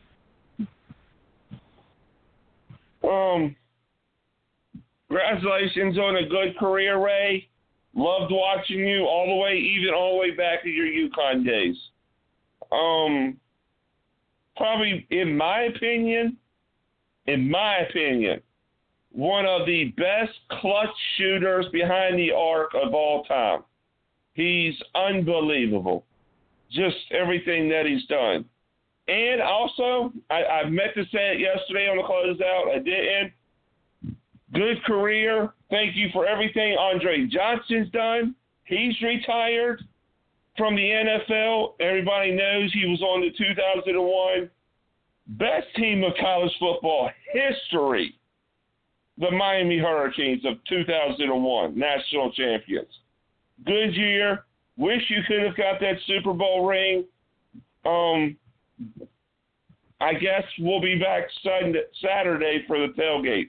Um, congratulations on a good career, Ray. Loved watching you all the way, even all the way back to your UConn days. Um, probably, in my opinion, in my opinion, one of the best clutch shooters behind the arc of all time. He's unbelievable. Just everything that he's done. And also, I, I meant to say it yesterday on the closeout. I didn't. Good career. Thank you for everything Andre Johnson's done. He's retired from the N F L. Everybody knows he was on the two thousand one best team of college football history. The Miami Hurricanes of two thousand one, national champions. Good year. Wish you could have got that Super Bowl ring. Um, I guess we'll be back Sunday, Saturday for the tailgate.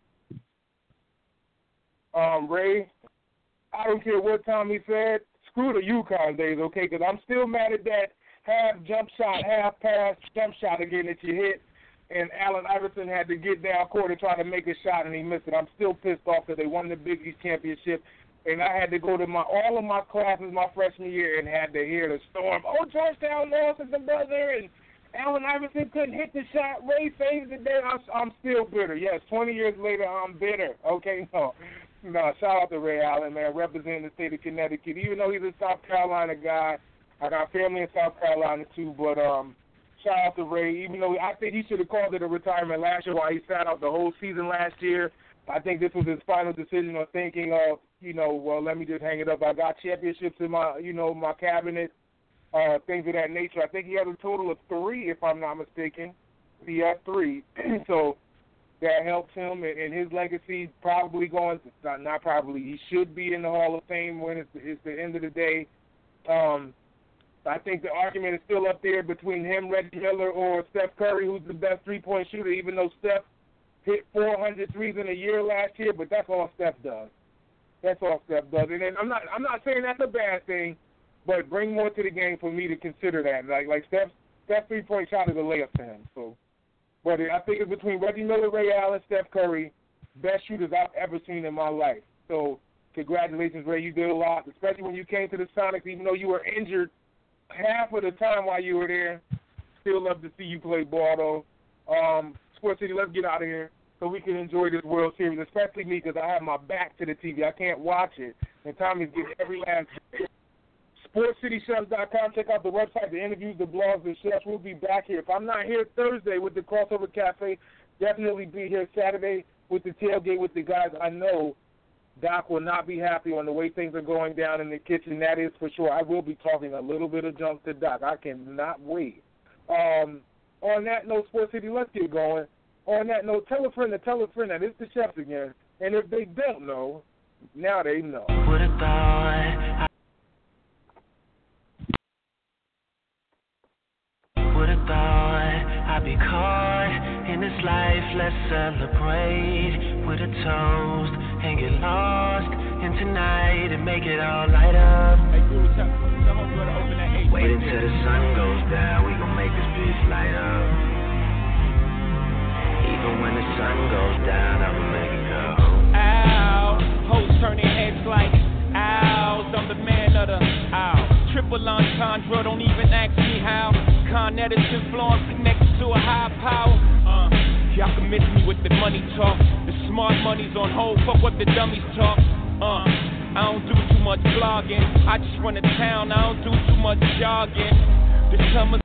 Um, Ray, I don't care what Tommy said. Screw the UConn days, okay? Because I'm still mad at that half jump shot, half pass jump shot again that you hit. And Allen Iverson had to get down court and try to make a shot, and he missed it. I'm still pissed off because they won the Big East championship, and I had to go to my all of my classes my freshman year and had to hear the storm. Oh, Georgetown lost at the buzzer, and Allen Iverson couldn't hit the shot. Ray saved the day. I'm, I'm still bitter. Yes, twenty years later, I'm bitter. Okay, no. No, shout out to Ray Allen, man, representing the state of Connecticut. Even though he's a South Carolina guy, I got family in South Carolina, too, but um. shout out to Ray, even though I think he should have called it a retirement last year while he sat out the whole season last year. I think this was his final decision on thinking of, you know, well, let me just hang it up. I got championships in my, you know, my cabinet, uh, things of that nature. I think he had a total of three, if I'm not mistaken. He had three. So that helps him, and, and his legacy probably going, not, not probably, he should be in the Hall of Fame when it's, it's the end of the day. Um, I think the argument is still up there between him, Reggie Miller, or Steph Curry, who's the best three-point shooter, even though Steph hit four hundred threes in a year last year, but that's all Steph does. That's all Steph does. And then I'm not I'm not saying that's a bad thing, but bring more to the game for me to consider that. Like like Steph, Steph's three-point shot is a layup to him. So, but I think it's between Reggie Miller, Ray Allen, Steph Curry, best shooters I've ever seen in my life. So congratulations, Ray. You did a lot, especially when you came to the Sonics, even though you were injured half of the time while you were there. Still love to see you play ball, though. Um, Sports City, let's get out of here so we can enjoy this World Series, especially me because I have my back to the T V. I can't watch it. And Tommy's getting every last sports city chefs dot com. Check out the website, the interviews, the blogs, the chefs. We'll be back here. If I'm not here Thursday with the Crossover Cafe, definitely be here Saturday with the tailgate with the guys. I know Doc will not be happy on the way things are going down in the kitchen. That is for sure. I will be talking a little bit of junk to Doc. I cannot wait. Um, on that note, Sports City, let's get going. On that note, tell a friend to tell a friend that it's the chefs again. And if they don't know, now they know. Would have thought, would have thought I'd be caught in this life. Let's celebrate with a toast and get lost in tonight and make it all light up. Wait until the sun goes down, we gon' make this bitch light up. Even when the sun goes down, I'ma make it go. Ow, hoes turning heads like owls. I'm the man of the owl. Triple entendre, don't even ask me how. Con Edison, Florence, the next money talk. The smart money's on hold, fuck what the dummies talk. Uh, I don't do too much vlogging. I just run a town, I don't do too much jogging. The summer's